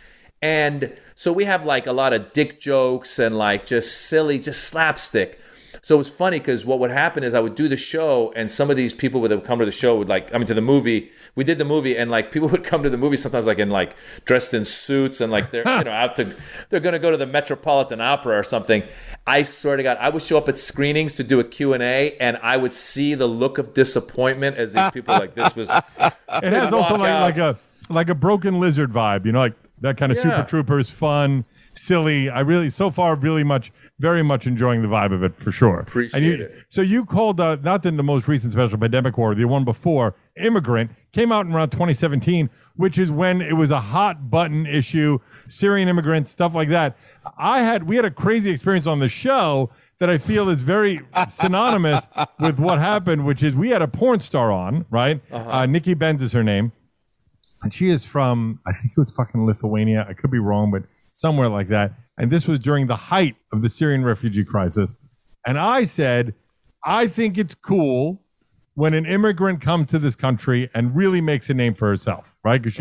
And so we have like a lot of dick jokes and like just silly, just slapstick. So it was funny because what would happen is I would do the show, and some of these people would come to the show to the movie. We did the movie, and like people would come to the movie sometimes like in like dressed in suits and like they're they're going to go to the Metropolitan Opera or something. I swear to God, I would show up at screenings to do a Q&A, and I would see the look of disappointment as these people like this was. It has also like a broken lizard vibe, like that kind of Super Troopers fun. silly. I really, so far, very much enjoying the vibe of it for sure. Appreciate it. So you called, not the most recent special, Pandemic War, the one before, Immigrant, came out in around 2017, which is when it was a hot button issue, Syrian immigrants, stuff like that. We had a crazy experience on the show that I feel is very synonymous with what happened, which is we had a porn star on, right? Nikki Benz is her name. And she is from, I think it was fucking Lithuania. I could be wrong, but somewhere like that. And this was during the height of the Syrian refugee crisis. And I said, I think it's cool when an immigrant comes to this country and really makes a name for herself, right? Because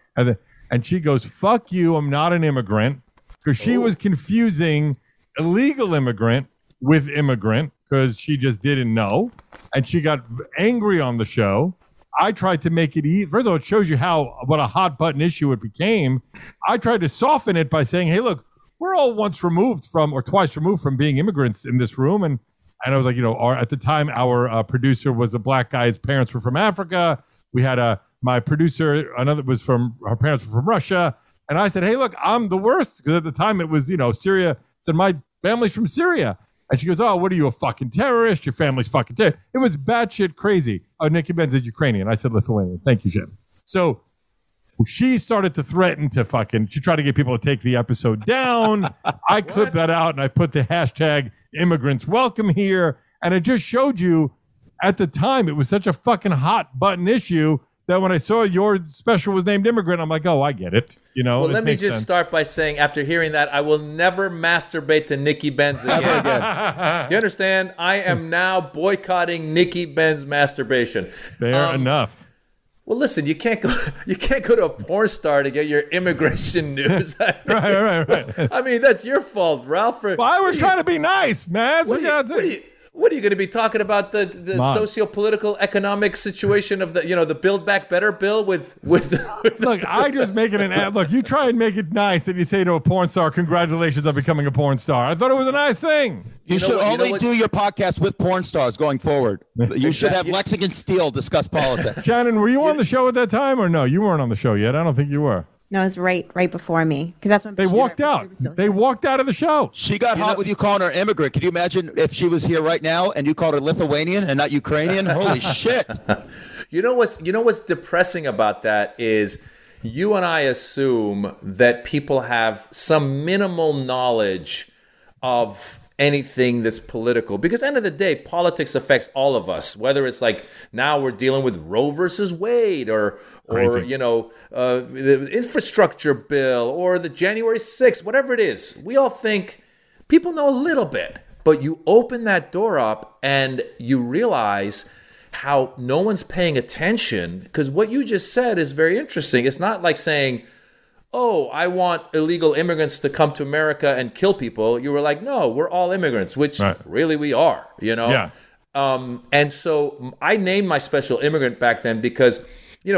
and she goes, fuck you, I'm not an immigrant. Because she was confusing illegal immigrant with immigrant because she just didn't know. And she got angry on the show. I tried to make it easy. First of all, it shows you what a hot button issue it became. I tried to soften it by saying, hey, look, we're all twice removed from being immigrants in this room. And I was like, at the time, our producer was a black guy. His parents were from Africa. We had my producer, her parents were from Russia. And I said, hey, look, I'm the worst. Because at the time it was, Syria. I said, my family's from Syria. And she goes, oh, what are you, a fucking terrorist? Your family's fucking terrorist. It was batshit crazy. Oh, Nikki Benz is Ukrainian. I said Lithuanian. Thank you, Jim. So she started to threaten she tried to get people to take the episode down. I clipped that out and I put the hashtag immigrants welcome here. And it just showed you at the time, it was such a fucking hot button issue that when I saw your special was named Immigrant, I'm like, oh, I get it. Well, let me just start by saying, after hearing that, I will never masturbate to Nikki Benz again. Do you understand? I am now boycotting Nikki Benz masturbation. Fair enough. Well, listen, you can't go to a porn star to get your immigration news. Right. I mean, that's your fault, Ralph. Well, I was trying to be nice, man. What are you going to be talking about the socio-political economic situation of the Build Back Better bill with Look, I just make it an ad. Look, you try and make it nice and you say to a porn star, congratulations on becoming a porn star. I thought it was a nice thing. You should only do your podcast with porn stars going forward. You should have Lexington Steele discuss politics. Shannon, were you on the show at that time or no? You weren't on the show yet. I don't think you were. No, it was right before me because that's when they walked out. They walked out of the show. She got hot with you calling her immigrant. Could you imagine if she was here right now and you called her Lithuanian and not Ukrainian? Holy shit! You know what's depressing about that is you and I assume that people have some minimal knowledge of anything that's political, because at the end of the day, politics affects all of us, whether it's like now we're dealing with Roe versus Wade or the infrastructure bill or the January 6th, whatever it is. We all think people know a little bit, but you open that door up and you realize how no one's paying attention, because what you just said is very interesting. It's not like saying, oh, I want illegal immigrants to come to America and kill people. You were like, no, we're all immigrants, which really we are, Yeah. And so I named my special Immigrant back then because,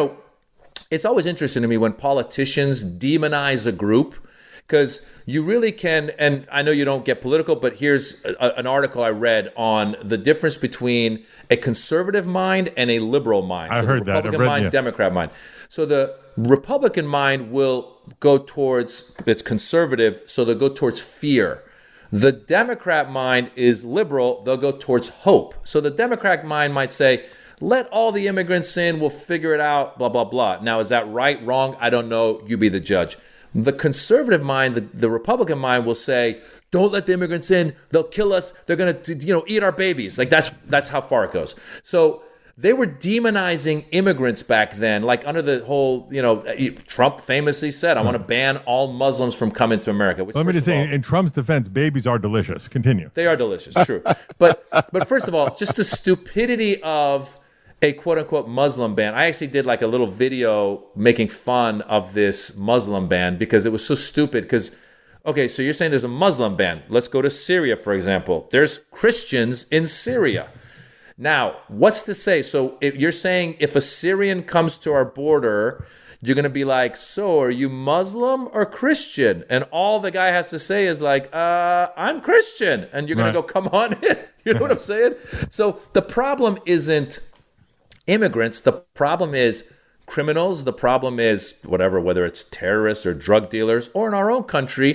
it's always interesting to me when politicians demonize a group, because you really can, and I know you don't get political, but here's an article I read on the difference between a conservative mind and a liberal mind. I heard that. Republican mind, Democrat mind. So the Republican mind will go towards, it's conservative, so they'll go towards fear. The Democrat mind is liberal, they'll go towards hope. So the Democrat mind might say, let all the immigrants in, we'll figure it out, blah, blah, blah. Now, is that right, wrong? I don't know. You be the judge. The conservative mind, the Republican mind will say, don't let the immigrants in. They'll kill us. They're going to, eat our babies. Like that's how far it goes. So they were demonizing immigrants back then, like under the whole, Trump famously said, I want to ban all Muslims from coming to America. Which, let me just say, in Trump's defense, babies are delicious. Continue. They are delicious, true. But first of all, just the stupidity of a quote-unquote Muslim ban. I actually did like a little video making fun of this Muslim ban because it was so stupid. Because, okay, so you're saying there's a Muslim ban. Let's go to Syria, for example. There's Christians in Syria. Now, what's to say? So if you're saying if a Syrian comes to our border, you're going to be like, so are you Muslim or Christian? And all the guy has to say is like, I'm Christian. And you're going to go, come on in. You know what I'm saying? So the problem isn't immigrants. The problem is criminals. The problem is whether it's terrorists or drug dealers, or in our own country,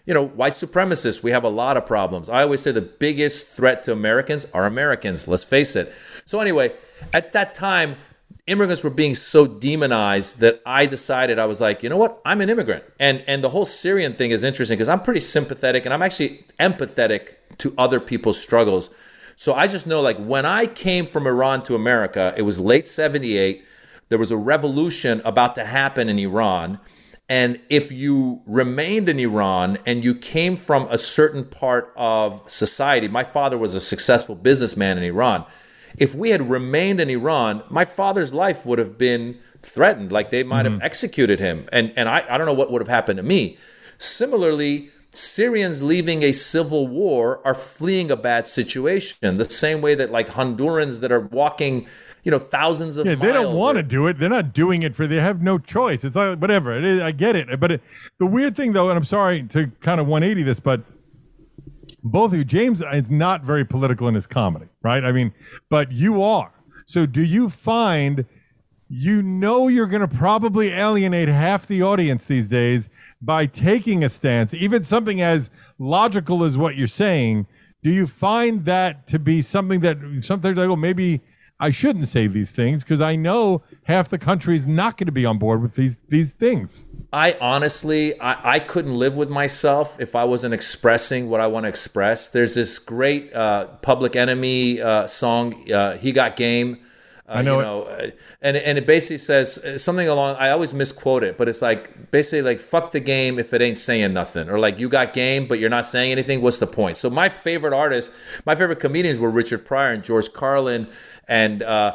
white supremacists, we have a lot of problems. I always say the biggest threat to Americans are Americans. Let's face it. So anyway, at that time, immigrants were being so demonized that I decided, I was like, you know what? I'm an immigrant. And the whole Syrian thing is interesting because I'm pretty sympathetic and I'm actually empathetic to other people's struggles. So I just know, like, when I came from Iran to America, it was late 78. There was a revolution about to happen in Iran. And if you remained in Iran and you came from a certain part of society, my father was a successful businessman in Iran. If we had remained in Iran, my father's life would have been threatened. Like, they might have executed him. And I don't know what would have happened to me. Similarly, Syrians leaving a civil war are fleeing a bad situation. The same way that, like, Hondurans that are walking, thousands of miles. They don't want to do it. They're not doing it they have no choice. It's like, whatever. It is, I get it. But the weird thing, though, and I'm sorry to kind of 180 this, but both of you, James is not very political in his comedy, right? I mean, but you are. So do you find, you're going to probably alienate half the audience these days by taking a stance, even something as logical as what you're saying? Do you find that to be something that sometimes I go, maybe I shouldn't say these things because I know half the country is not going to be on board with these things? I honestly, I couldn't live with myself if I wasn't expressing what I want to express. There's this great Public Enemy song, He Got Game. I know it. And it basically says something along, I always misquote it, but it's like, basically like, fuck the game if it ain't saying nothing. Or like, you got game, but you're not saying anything. What's the point? So my favorite artists, my favorite comedians were Richard Pryor and George Carlin. And, I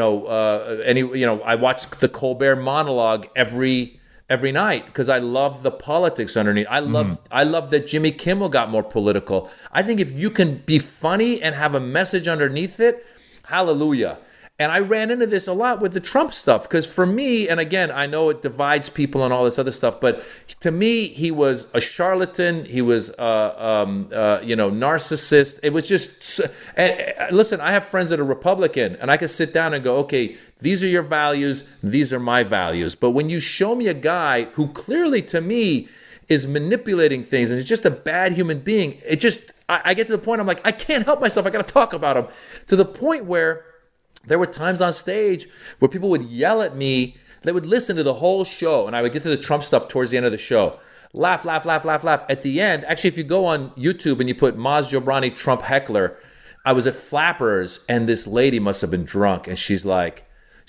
watched the Colbert monologue every night because I love the politics underneath. I love that Jimmy Kimmel got more political. I think if you can be funny and have a message underneath it, hallelujah. And I ran into this a lot with the Trump stuff because for me, and again, I know it divides people and all this other stuff, but to me, he was a charlatan. He was, narcissist. It was just, listen, I have friends that are Republican and I can sit down and go, okay, these are your values. These are my values. But when you show me a guy who clearly to me is manipulating things and is just a bad human being, I get to the point, I'm like, I can't help myself. I got to talk about him, to the point where there were times on stage where people would yell at me. They would listen to the whole show, and I would get to the Trump stuff towards the end of the show. Laugh, laugh, laugh, laugh, laugh. At the end, actually, if you go on YouTube and you put Maz Jobrani Trump heckler, I was at Flappers, and this lady must have been drunk, and she's like,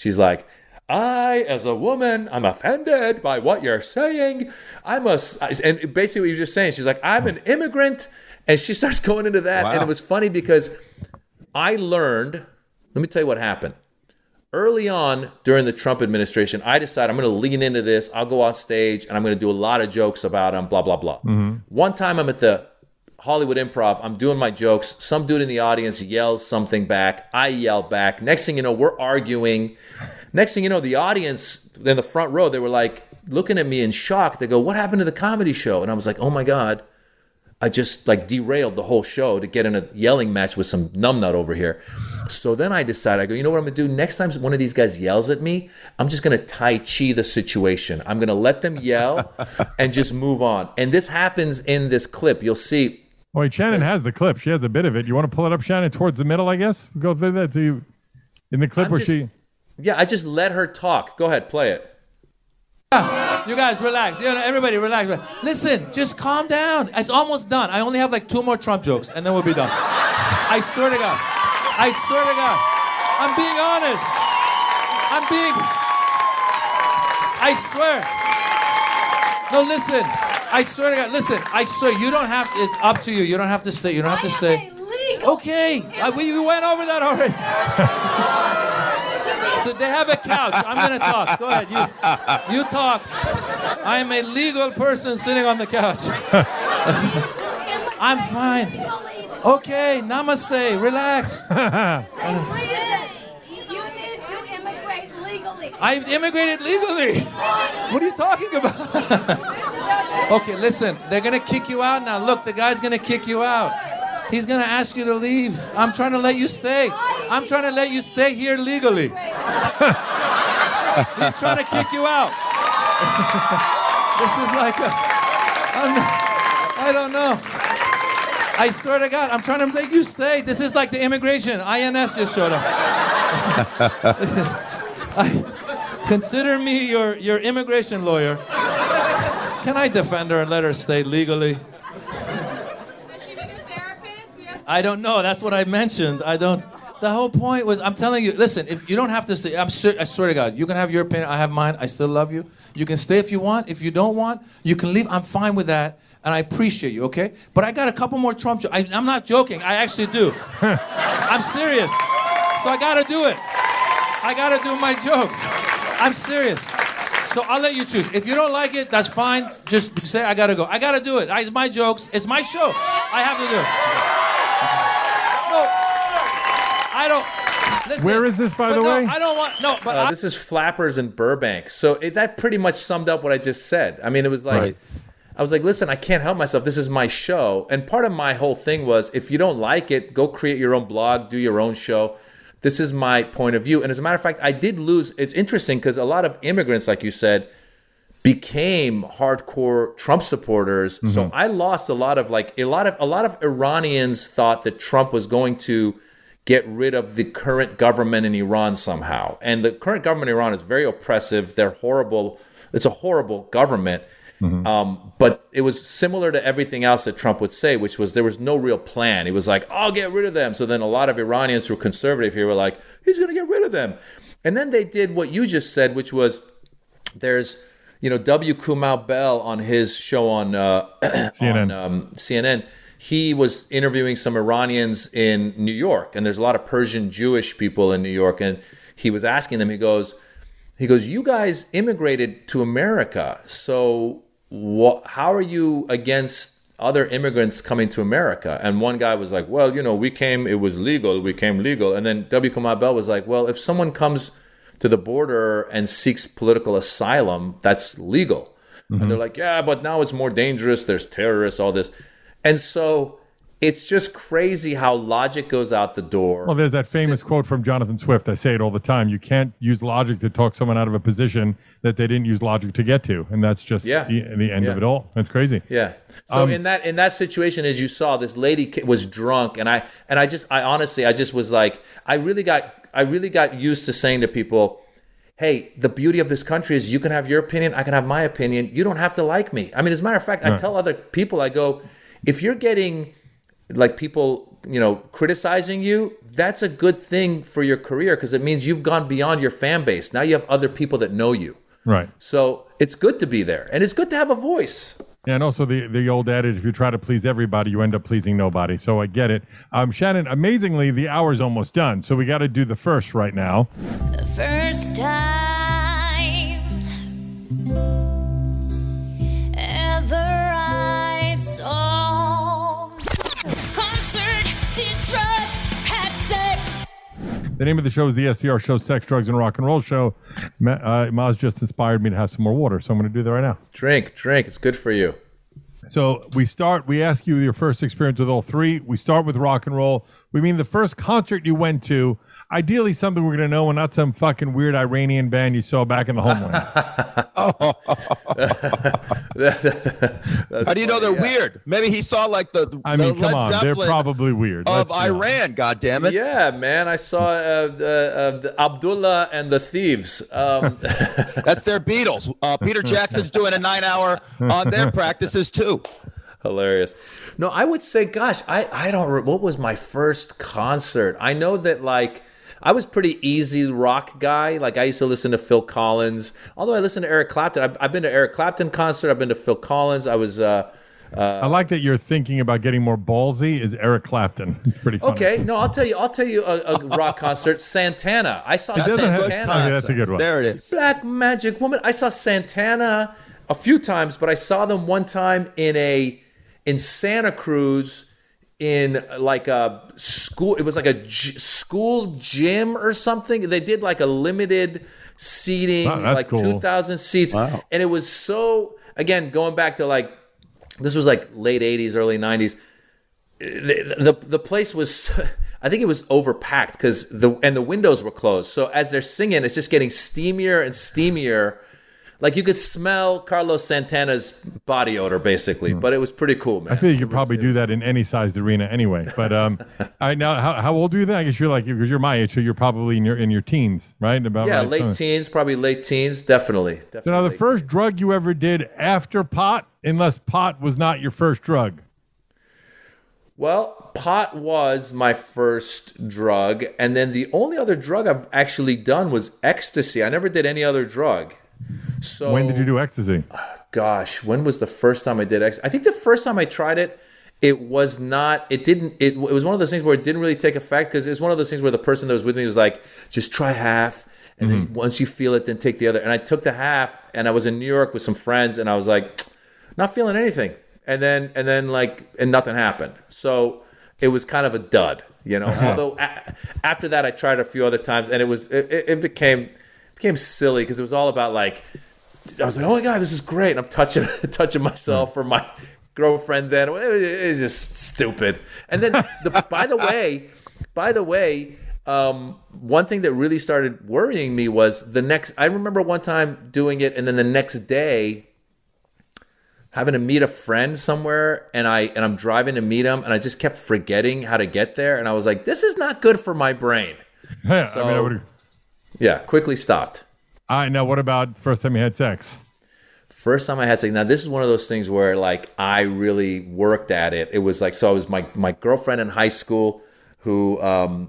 I, as a woman, I'm offended by what you're saying. And basically what you're just saying, she's like, I'm an immigrant, and she starts going into that, and it was funny because I learned. Let me tell you what happened. Early on during the Trump administration, I decided I'm going to lean into this. I'll go on stage and I'm going to do a lot of jokes about him, blah, blah, blah. One time I'm at the Hollywood Improv. I'm doing my jokes. Some dude in the audience yells something back. I yell back. Next thing you know, we're arguing. Next thing you know, the audience in the front row, they were like looking at me in shock. They go, what happened to the comedy show? And I was like, oh my God. I just like derailed the whole show to get in a yelling match with some numbnut over here. So then I decided, I go, you know what I'm going to do? Next time one of these guys yells at me, I'm just going to Tai Chi the situation. I'm going to let them yell and just move on. And this happens in this clip. You'll see. Wait, Shannon has the clip. She has a bit of it. You want to pull it up, Shannon, towards the middle, I guess? Go through that to you. In the clip Yeah, I just let her talk. Go ahead, play it. You guys relax. Everybody relax. Listen, just calm down. It's almost done. I only have like 2 more Trump jokes and then we'll be done. I swear to God. I'm being honest. I swear. No, listen. I swear to God. Listen, I swear you don't have, it's up to you. You don't have to stay. Okay. We went over that already. So they have a couch. I'm going to talk. Go ahead. You talk. I am a legal person sitting on the couch. I'm fine. Okay. Namaste. Relax. You need to immigrate legally. I've immigrated legally. What are you talking about? Okay, listen. They're going to kick you out now. Look, the guy's going to kick you out. He's going to ask you to leave. I'm trying to let you stay. I'm trying to let you stay here legally. He's trying to kick you out. This is like I don't know. I swear to God, I'm trying to make you stay. This is like the immigration. INS just showed up. Consider me your immigration lawyer. Can I defend her and let her stay legally? I don't know. That's what I mentioned. I don't. The whole point was, I'm telling you, listen, if you don't have to stay, I swear to God, you can have your opinion, I have mine, I still love you. You can stay if you want. If you don't want, you can leave. I'm fine with that, and I appreciate you, okay? But I got a couple more Trump jokes. I'm not joking. I actually do. I'm serious. So I got to do it. I got to do my jokes. I'm serious. So I'll let you choose. If you don't like it, that's fine. Just say, I got to go. I got to do it. It's my jokes. It's my show. I have to do it. I don't. Listen, where is this, by the way? I don't want. No, but this is Flappers in Burbank. So that pretty much summed up what I just said. I mean, it was like, right. I was like, listen, I can't help myself. This is my show. And part of my whole thing was, if you don't like it, go create your own blog, do your own show. This is my point of view. And as a matter of fact, I did lose. It's interesting because a lot of immigrants, like you said, became hardcore Trump supporters. Mm-hmm. So I lost a lot of Iranians thought that Trump was going to get rid of the current government in Iran somehow. And the current government in Iran is very oppressive. They're horrible. It's a horrible government. Mm-hmm. But it was similar to everything else that Trump would say, which was there was no real plan. He was like, I'll get rid of them. So then a lot of Iranians who were conservative here were like, he's going to get rid of them. And then they did what you just said, which was there's, W. Kamau Bell on his show on CNN. He was interviewing some Iranians in New York, and there's a lot of Persian Jewish people in New York, and he was asking them, he goes, you guys immigrated to America, so how are you against other immigrants coming to America? And one guy was like, well, we came legal. And then W. Kamau Bell was like, well, if someone comes to the border and seeks political asylum, that's legal. Mm-hmm. And they're like, yeah, but now it's more dangerous, there's terrorists, all this. And so it's just crazy how logic goes out the door. Well, there's that famous quote from Jonathan Swift. I say it all the time. You can't use logic to talk someone out of a position that they didn't use logic to get to. And that's just the end of it all. That's crazy. Yeah. So in that situation, as you saw, this lady was drunk. And I honestly was like, I really got used to saying to people, hey, the beauty of this country is you can have your opinion. I can have my opinion. You don't have to like me. I mean, as a matter of fact, I tell other people, I go, if you're getting like people, criticizing you, that's a good thing for your career because it means you've gone beyond your fan base. Now you have other people that know you. Right. So it's good to be there and it's good to have a voice. Yeah, and also the old adage, if you try to please everybody, you end up pleasing nobody. So I get it. Shannon, amazingly, the hour's almost done. So we got to do the first right now. The first time ever I saw concert, did drugs, had sex. The name of the show is the SDR Show, Sex, Drugs, and Rock and Roll Show. Maz just inspired me to have some more water, so I'm going to do that right now. Drink. It's good for you. So we ask you your first experience with all three. We start with rock and roll. We mean the first concert you went to. Ideally, something we're going to know and not some fucking weird Iranian band you saw back in the homeland. How do you know they're weird? Maybe he saw like the come on, Zeppelin they're probably weird. Of Iran, goddammit. Yeah, man, I saw Abdullah and the Thieves. That's their Beatles. Peter Jackson's doing a 9-hour on their practices too. Hilarious. No, I would say, gosh, I don't. What was my first concert? I know that I was pretty easy rock guy. Like I used to listen to Phil Collins. Although I listened to Eric Clapton. I've been to Eric Clapton concert. I've been to Phil Collins. I was. I like that you're thinking about getting more ballsy. Is Eric Clapton? It's pretty funny. Okay, no, I'll tell you a rock concert. Santana. I saw Santana. Okay, that's a good one. There it is. Black Magic Woman. I saw Santana a few times, but I saw them one time in Santa Cruz. In like a school, it was like a school gym or something. They did like a limited seating, like cool. 2,000 seats. Wow. And it was so, again, going back to like, this was like late 80s, early 90s. The place was, I think it was overpacked because the windows were closed. So as they're singing, it's just getting steamier and steamier. Like you could smell Carlos Santana's body odor, basically. But it was pretty cool, man. I feel you could probably do that in any sized arena anyway. But now, how old are you then? I guess you're like, because you're my age, so you're probably in your teens, right? About yeah, right? late teens, probably late teens, definitely. So now the late first teens. drug you ever did after pot, unless pot was not your first drug. Well, pot was my first drug, and then the only other drug I've actually done was ecstasy. I never did any other drug. So When did you do ecstasy? Gosh, when was the first time I did ecstasy? I think the first time I tried it, it was one of those things where it didn't really take effect, because it was one of those things where the person that was with me was like, just try half, and then once you feel it, then take the other. And I took the half, and I was in New York with some friends, and I was like, not feeling anything. And then nothing happened. So it was kind of a dud, you know. Although after that, I tried a few other times, and it became silly, because it was all about like, I was like, oh my God, this is great. And I'm touching myself for my girlfriend. Then it was just stupid. And then by the way, one thing that really started worrying me was I remember one time doing it, and then the next day, having to meet a friend somewhere, and I'm driving to meet him, and I just kept forgetting how to get there, and I was like, this is not good for my brain. Yeah, So, quickly stopped. Now what about the first time you had sex? First time I had sex. Now this is one of those things where like I really worked at it. It was like, so I was my girlfriend in high school who,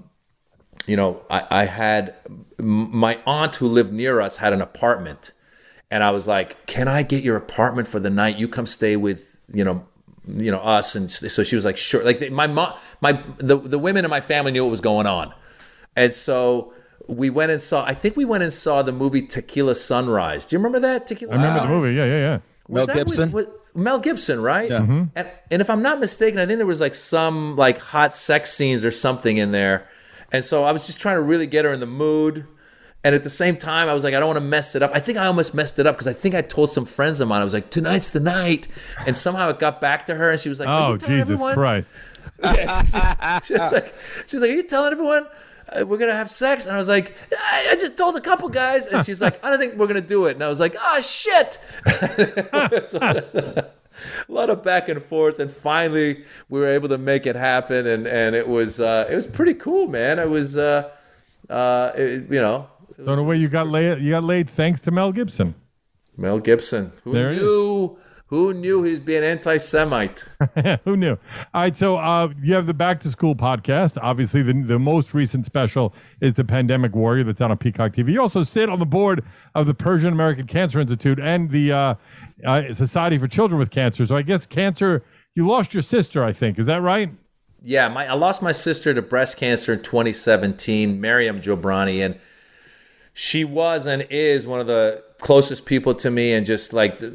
I had my aunt who lived near us had an apartment. And I was like, can I get your apartment for the night? You come stay with, us. And so she was like, sure. Like my mom, the women in my family knew what was going on. And so we went and saw the movie Tequila Sunrise. Do you remember that? Tequila Sunrise? I remember the movie. Yeah. Mel Gibson? Mel Gibson, right? Yeah. Mm-hmm. And if I'm not mistaken, I think there was like some like hot sex scenes or something in there. And so I was just trying to really get her in the mood. And at the same time, I was like, I don't want to mess it up. I think I almost messed it up because I think I told some friends of mine, I was like, tonight's the night. And somehow it got back to her, and she was like, oh, Jesus everyone? Christ. Yeah, she was like, are you telling everyone we're going to have sex? And I was like, I just told a couple guys. And she's like, I don't think we're going to do it. And I was like, oh, shit. So, a lot of back and forth. And finally, we were able to make it happen. And it was pretty cool, man. It was, So in a way, you got laid thanks to Mel Gibson. Mel Gibson. Who knew he was being anti-Semite? Who knew? All right, so you have the Back to School podcast. Obviously, the most recent special is The Pandemic Warrior that's on Peacock TV. You also sit on the board of the Persian American Cancer Institute and the Society for Children with Cancer. So I guess cancer, you lost your sister, I think. Is that right? Yeah, I lost my sister to breast cancer in 2017, Mariam Jobrani, and she was and is one of the closest people to me, and just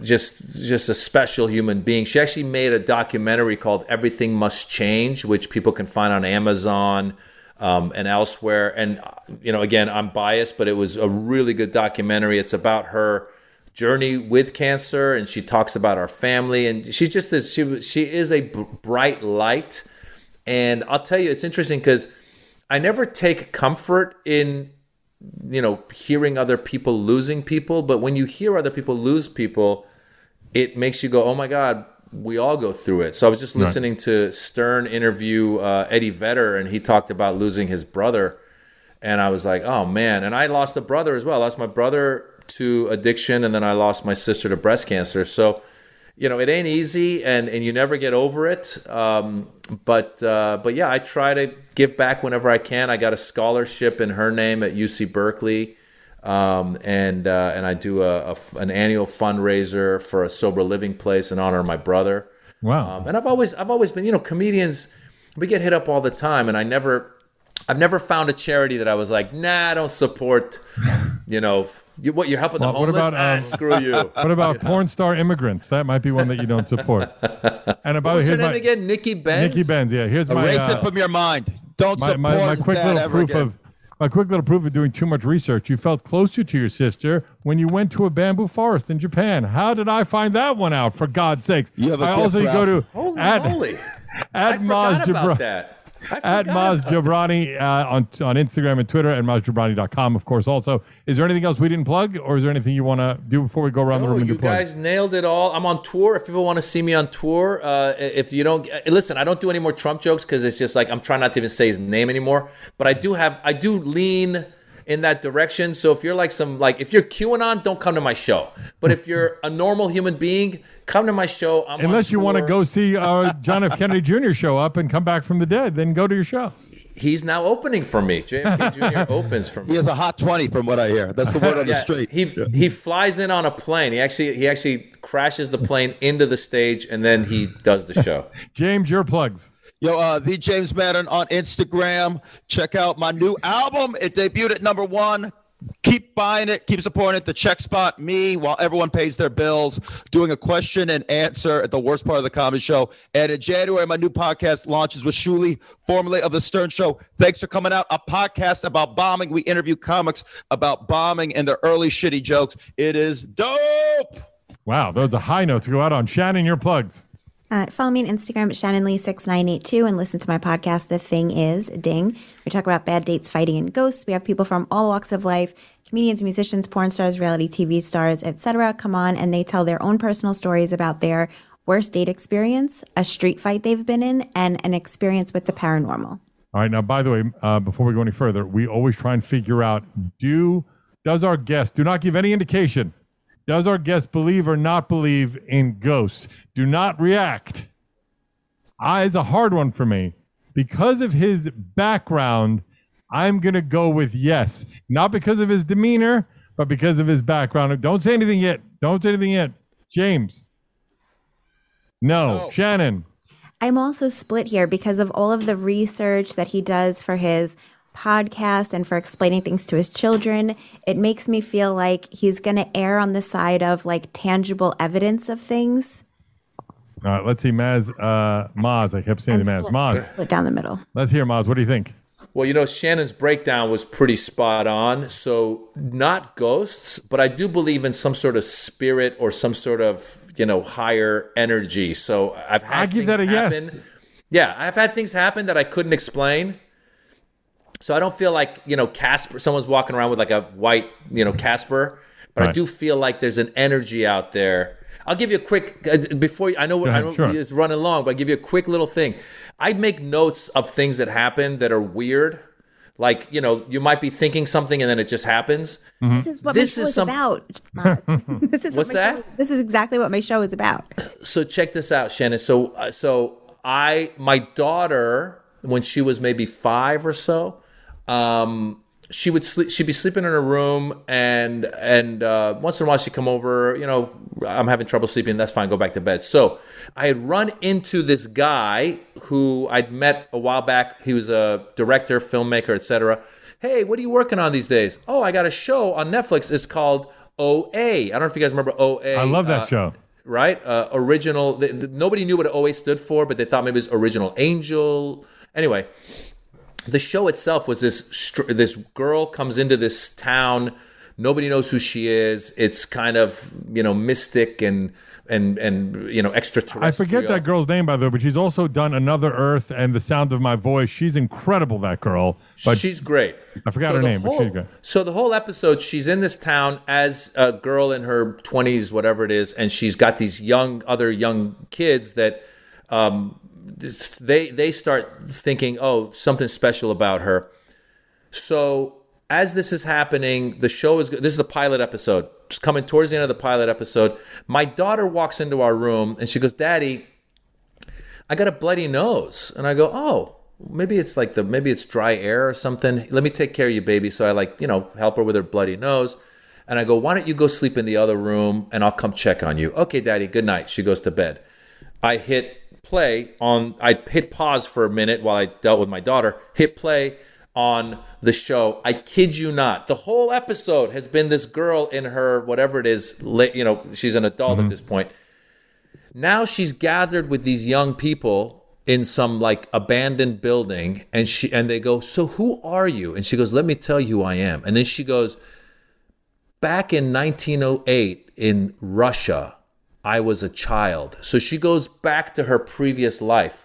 a special human being. She actually made a documentary called Everything Must Change, which people can find on Amazon and elsewhere. And again, I'm biased, but it was a really good documentary. It's about her journey with cancer, and she talks about our family, and she is a bright light. And I'll tell you, it's interesting because I never take comfort in hearing other people losing people, but when you hear other people lose people, it makes you go, oh my God, we all go through it. So I was just listening to Stern interview Eddie Vedder, and he talked about losing his brother, and I was like, oh man. And I lost a brother as well. I lost my brother to addiction, and then I lost my sister to breast cancer. So it ain't easy, and you never get over it. But yeah, I try to give back whenever I can. I got a scholarship in her name at UC Berkeley, and I do an annual fundraiser for a sober living place in honor of my brother. Wow. And I've always been, comedians, we get hit up all the time, and I've never found a charity that I was like, nah, I don't support, you're helping the homeless? Screw you. What about porn star immigrants? That might be one that you don't support. And about what's her name again? Nikki Benz? Nikki Benz, yeah. Here's my erase it from your mind. Don't support my quick that little ever proof again. my quick little proof of doing too much research. You felt closer to your sister when you went to a bamboo forest in Japan. How did I find that one out? For God's sakes! You have a I gift, also Ralph. go to Holy moly. I forgot about that. At Maz Jobrani on Instagram and Twitter, and MazJobrani.com, of course, also. Is there anything else we didn't plug, or is there anything you want to do before we go around the room and do you plugs? guys nailed it all. I'm on tour. If people want to see me on tour, if you don't listen, I don't do any more Trump jokes because it's just like I'm trying not to even say his name anymore. But I do lean in that direction. So if you're if you're QAnon, don't come to my show. But if you're a normal human being, come to my show. Unless you want to go see John F. Kennedy Jr. show up and come back from the dead, then go to your show. He's now opening for me. JFK Jr. opens for me. He has a hot 20 from what I hear. That's the word on the street. He flies in on a plane. He actually crashes the plane into the stage, and then he does the show. James, your plugs. Yo, the James Madden on Instagram. Check out my new album. It debuted at #1. Keep buying it. Keep supporting it. The Check Spot, me, while everyone pays their bills, doing a question and answer at the worst part of the comedy show. And in January, my new podcast launches with Shuli, formerly of The Stern Show. Thanks for coming out. A podcast about bombing. We interview comics about bombing and their early shitty jokes. It is dope. Wow, that was a high note to go out on. Shannon, your plugs. Follow me on Instagram at ShannonLee6982 and listen to my podcast, The Thing Is, Ding. We talk about bad dates, fighting, and ghosts. We have people from all walks of life, comedians, musicians, porn stars, reality TV stars, etc. come on, and they tell their own personal stories about their worst date experience, a street fight they've been in, and an experience with the paranormal. All right. Now, by the way, before we go any further, we always try and figure out, does our guest, do not give any indication, does our guest believe or not believe in ghosts? Do not react. Is a hard one for me. Because of his background, I'm going to go with yes. Not because of his demeanor, but because of his background. Don't say anything yet. Don't say anything yet. James. No. Shannon. I'm also split here because of all of the research that he does for his podcast and for explaining things to his children. It makes me feel like he's going to err on the side of like tangible evidence of things. All right, let's see. Maz, I kept saying Maz. Maz. Split down the middle. Let's hear, Maz. What do you think? Well, Shannon's breakdown was pretty spot on. So not ghosts, but I do believe in some sort of spirit or some sort of, higher energy. So I've had give that a happen. yes. Yeah, I've had things happen that I couldn't explain. So I don't feel like, Casper, someone's walking around with like a white, Casper, but Right. I do feel like there's an energy out there. I'll give you a quick, I know sure. it's running long, but I'll give you a quick little thing. I make notes of things that happen that are weird. Like, you might be thinking something and then it just happens. Mm-hmm. This is what my show is about. This is exactly what my show is about. So check this out, Shannon. So my daughter, when she was maybe 5 or so, she'd be sleeping in her room, and once in a while she'd come over. I'm having trouble sleeping. That's fine. Go back to bed. So I had run into this guy who I'd met a while back. He was a director, filmmaker, etc. Hey, what are you working on these days? Oh, I got a show on Netflix. It's called OA. I don't know if you guys remember OA. I love that show. Right? Original. Nobody knew what OA stood for, but they thought maybe it was Original Angel. Anyway, the show itself was this girl comes into this town. Nobody knows who she is. It's kind of, mystic and extraterrestrial. I forget that girl's name, by the way, but she's also done Another Earth and The Sound of My Voice. She's incredible, that girl. But she's great. I forgot her name, but she's good. So the whole episode, she's in this town as a girl in her 20s, whatever it is, and she's got these other young kids that they start thinking, oh, something special about her. So as this is happening, the show is this is the pilot episode. It's coming towards the end of the pilot episode. My daughter walks into our room and she goes, Daddy, I got a bloody nose. And I go, oh, maybe it's dry air or something. Let me take care of you, baby. So I help her with her bloody nose. And I go, why don't you go sleep in the other room and I'll come check on you. Okay, Daddy, good night. She goes to bed. I hit pause for a minute while I dealt with my daughter, hit play on the show. I kid you not. The whole episode has been this girl in her, whatever it is, she's an adult at this point. Now she's gathered with these young people in some like abandoned building, and they go, so who are you? And she goes, let me tell you who I am. And then she goes, back in 1908 in Russia, I was a child. So she goes back to her previous life.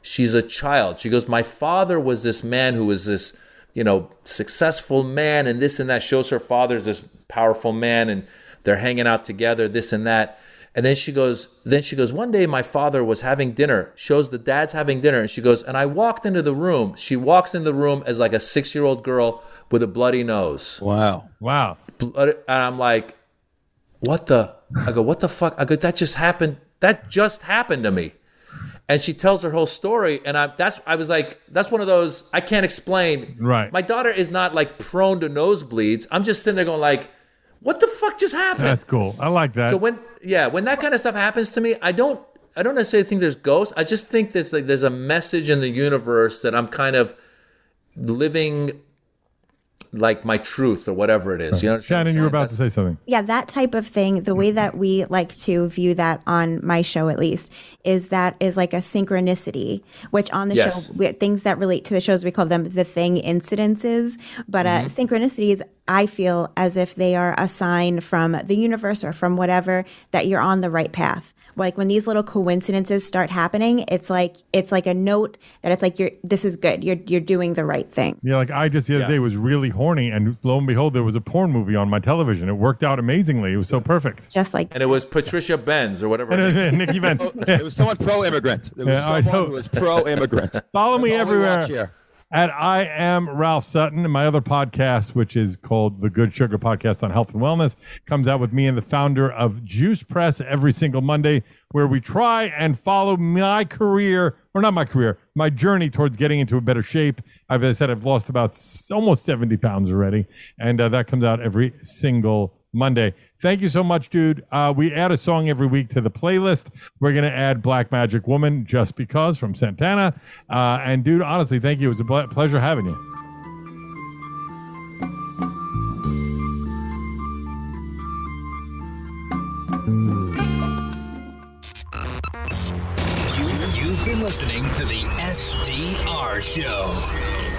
she's a child. She goes, my father was this man who was this, successful man and this and that. Shows her father's this powerful man and they're hanging out together, this and that. And then she goes, one day my father was having dinner, shows the dad's having dinner. And she goes, and I walked into the room. She walks in the room as like a 6-year-old girl with a bloody nose. Wow. And I'm like, what the fuck? I go, that just happened to me. And she tells her whole story. And I was like, that's one of those, I can't explain. Right. My daughter is not like prone to nosebleeds. I'm just sitting there going like, what the fuck just happened? That's cool. I like that. So when that kind of stuff happens to me, I don't necessarily think there's ghosts. I just think there's a message in the universe that I'm kind of living like my truth or whatever it is. You know, Shannon, you were about to say something. Yeah, that type of thing, the way that we like to view that on my show at least, is like a synchronicity, which on the show, things that relate to the shows, we call them the thing incidences. But synchronicities, I feel as if they are a sign from the universe or from whatever that you're on the right path. Like when these little coincidences start happening, it's like a note that it's like this is good. You're doing the right thing. Yeah, like I just the other day was really horny, and lo and behold, there was a porn movie on my television. It worked out amazingly. It was so perfect. Just like and it was Patricia Benz or whatever. Nikki Benz. It was someone pro-immigrant. It was someone who was pro-immigrant. Follow me That's all we watch everywhere. here. At I Am Ralph Sutton, and my other podcast, which is called The Good Sugar Podcast on Health and Wellness, comes out with me and the founder of Juice Press every single Monday, where we try and follow my journey towards getting into a better shape. As I said, I've lost about almost 70 pounds already, and that comes out every single Monday. Thank you so much, dude. We add a song every week to the playlist. We're going to add Black Magic Woman, Just Because, from Santana. And dude, honestly, thank you. It was a pleasure having you. You've been listening to the SDR Show.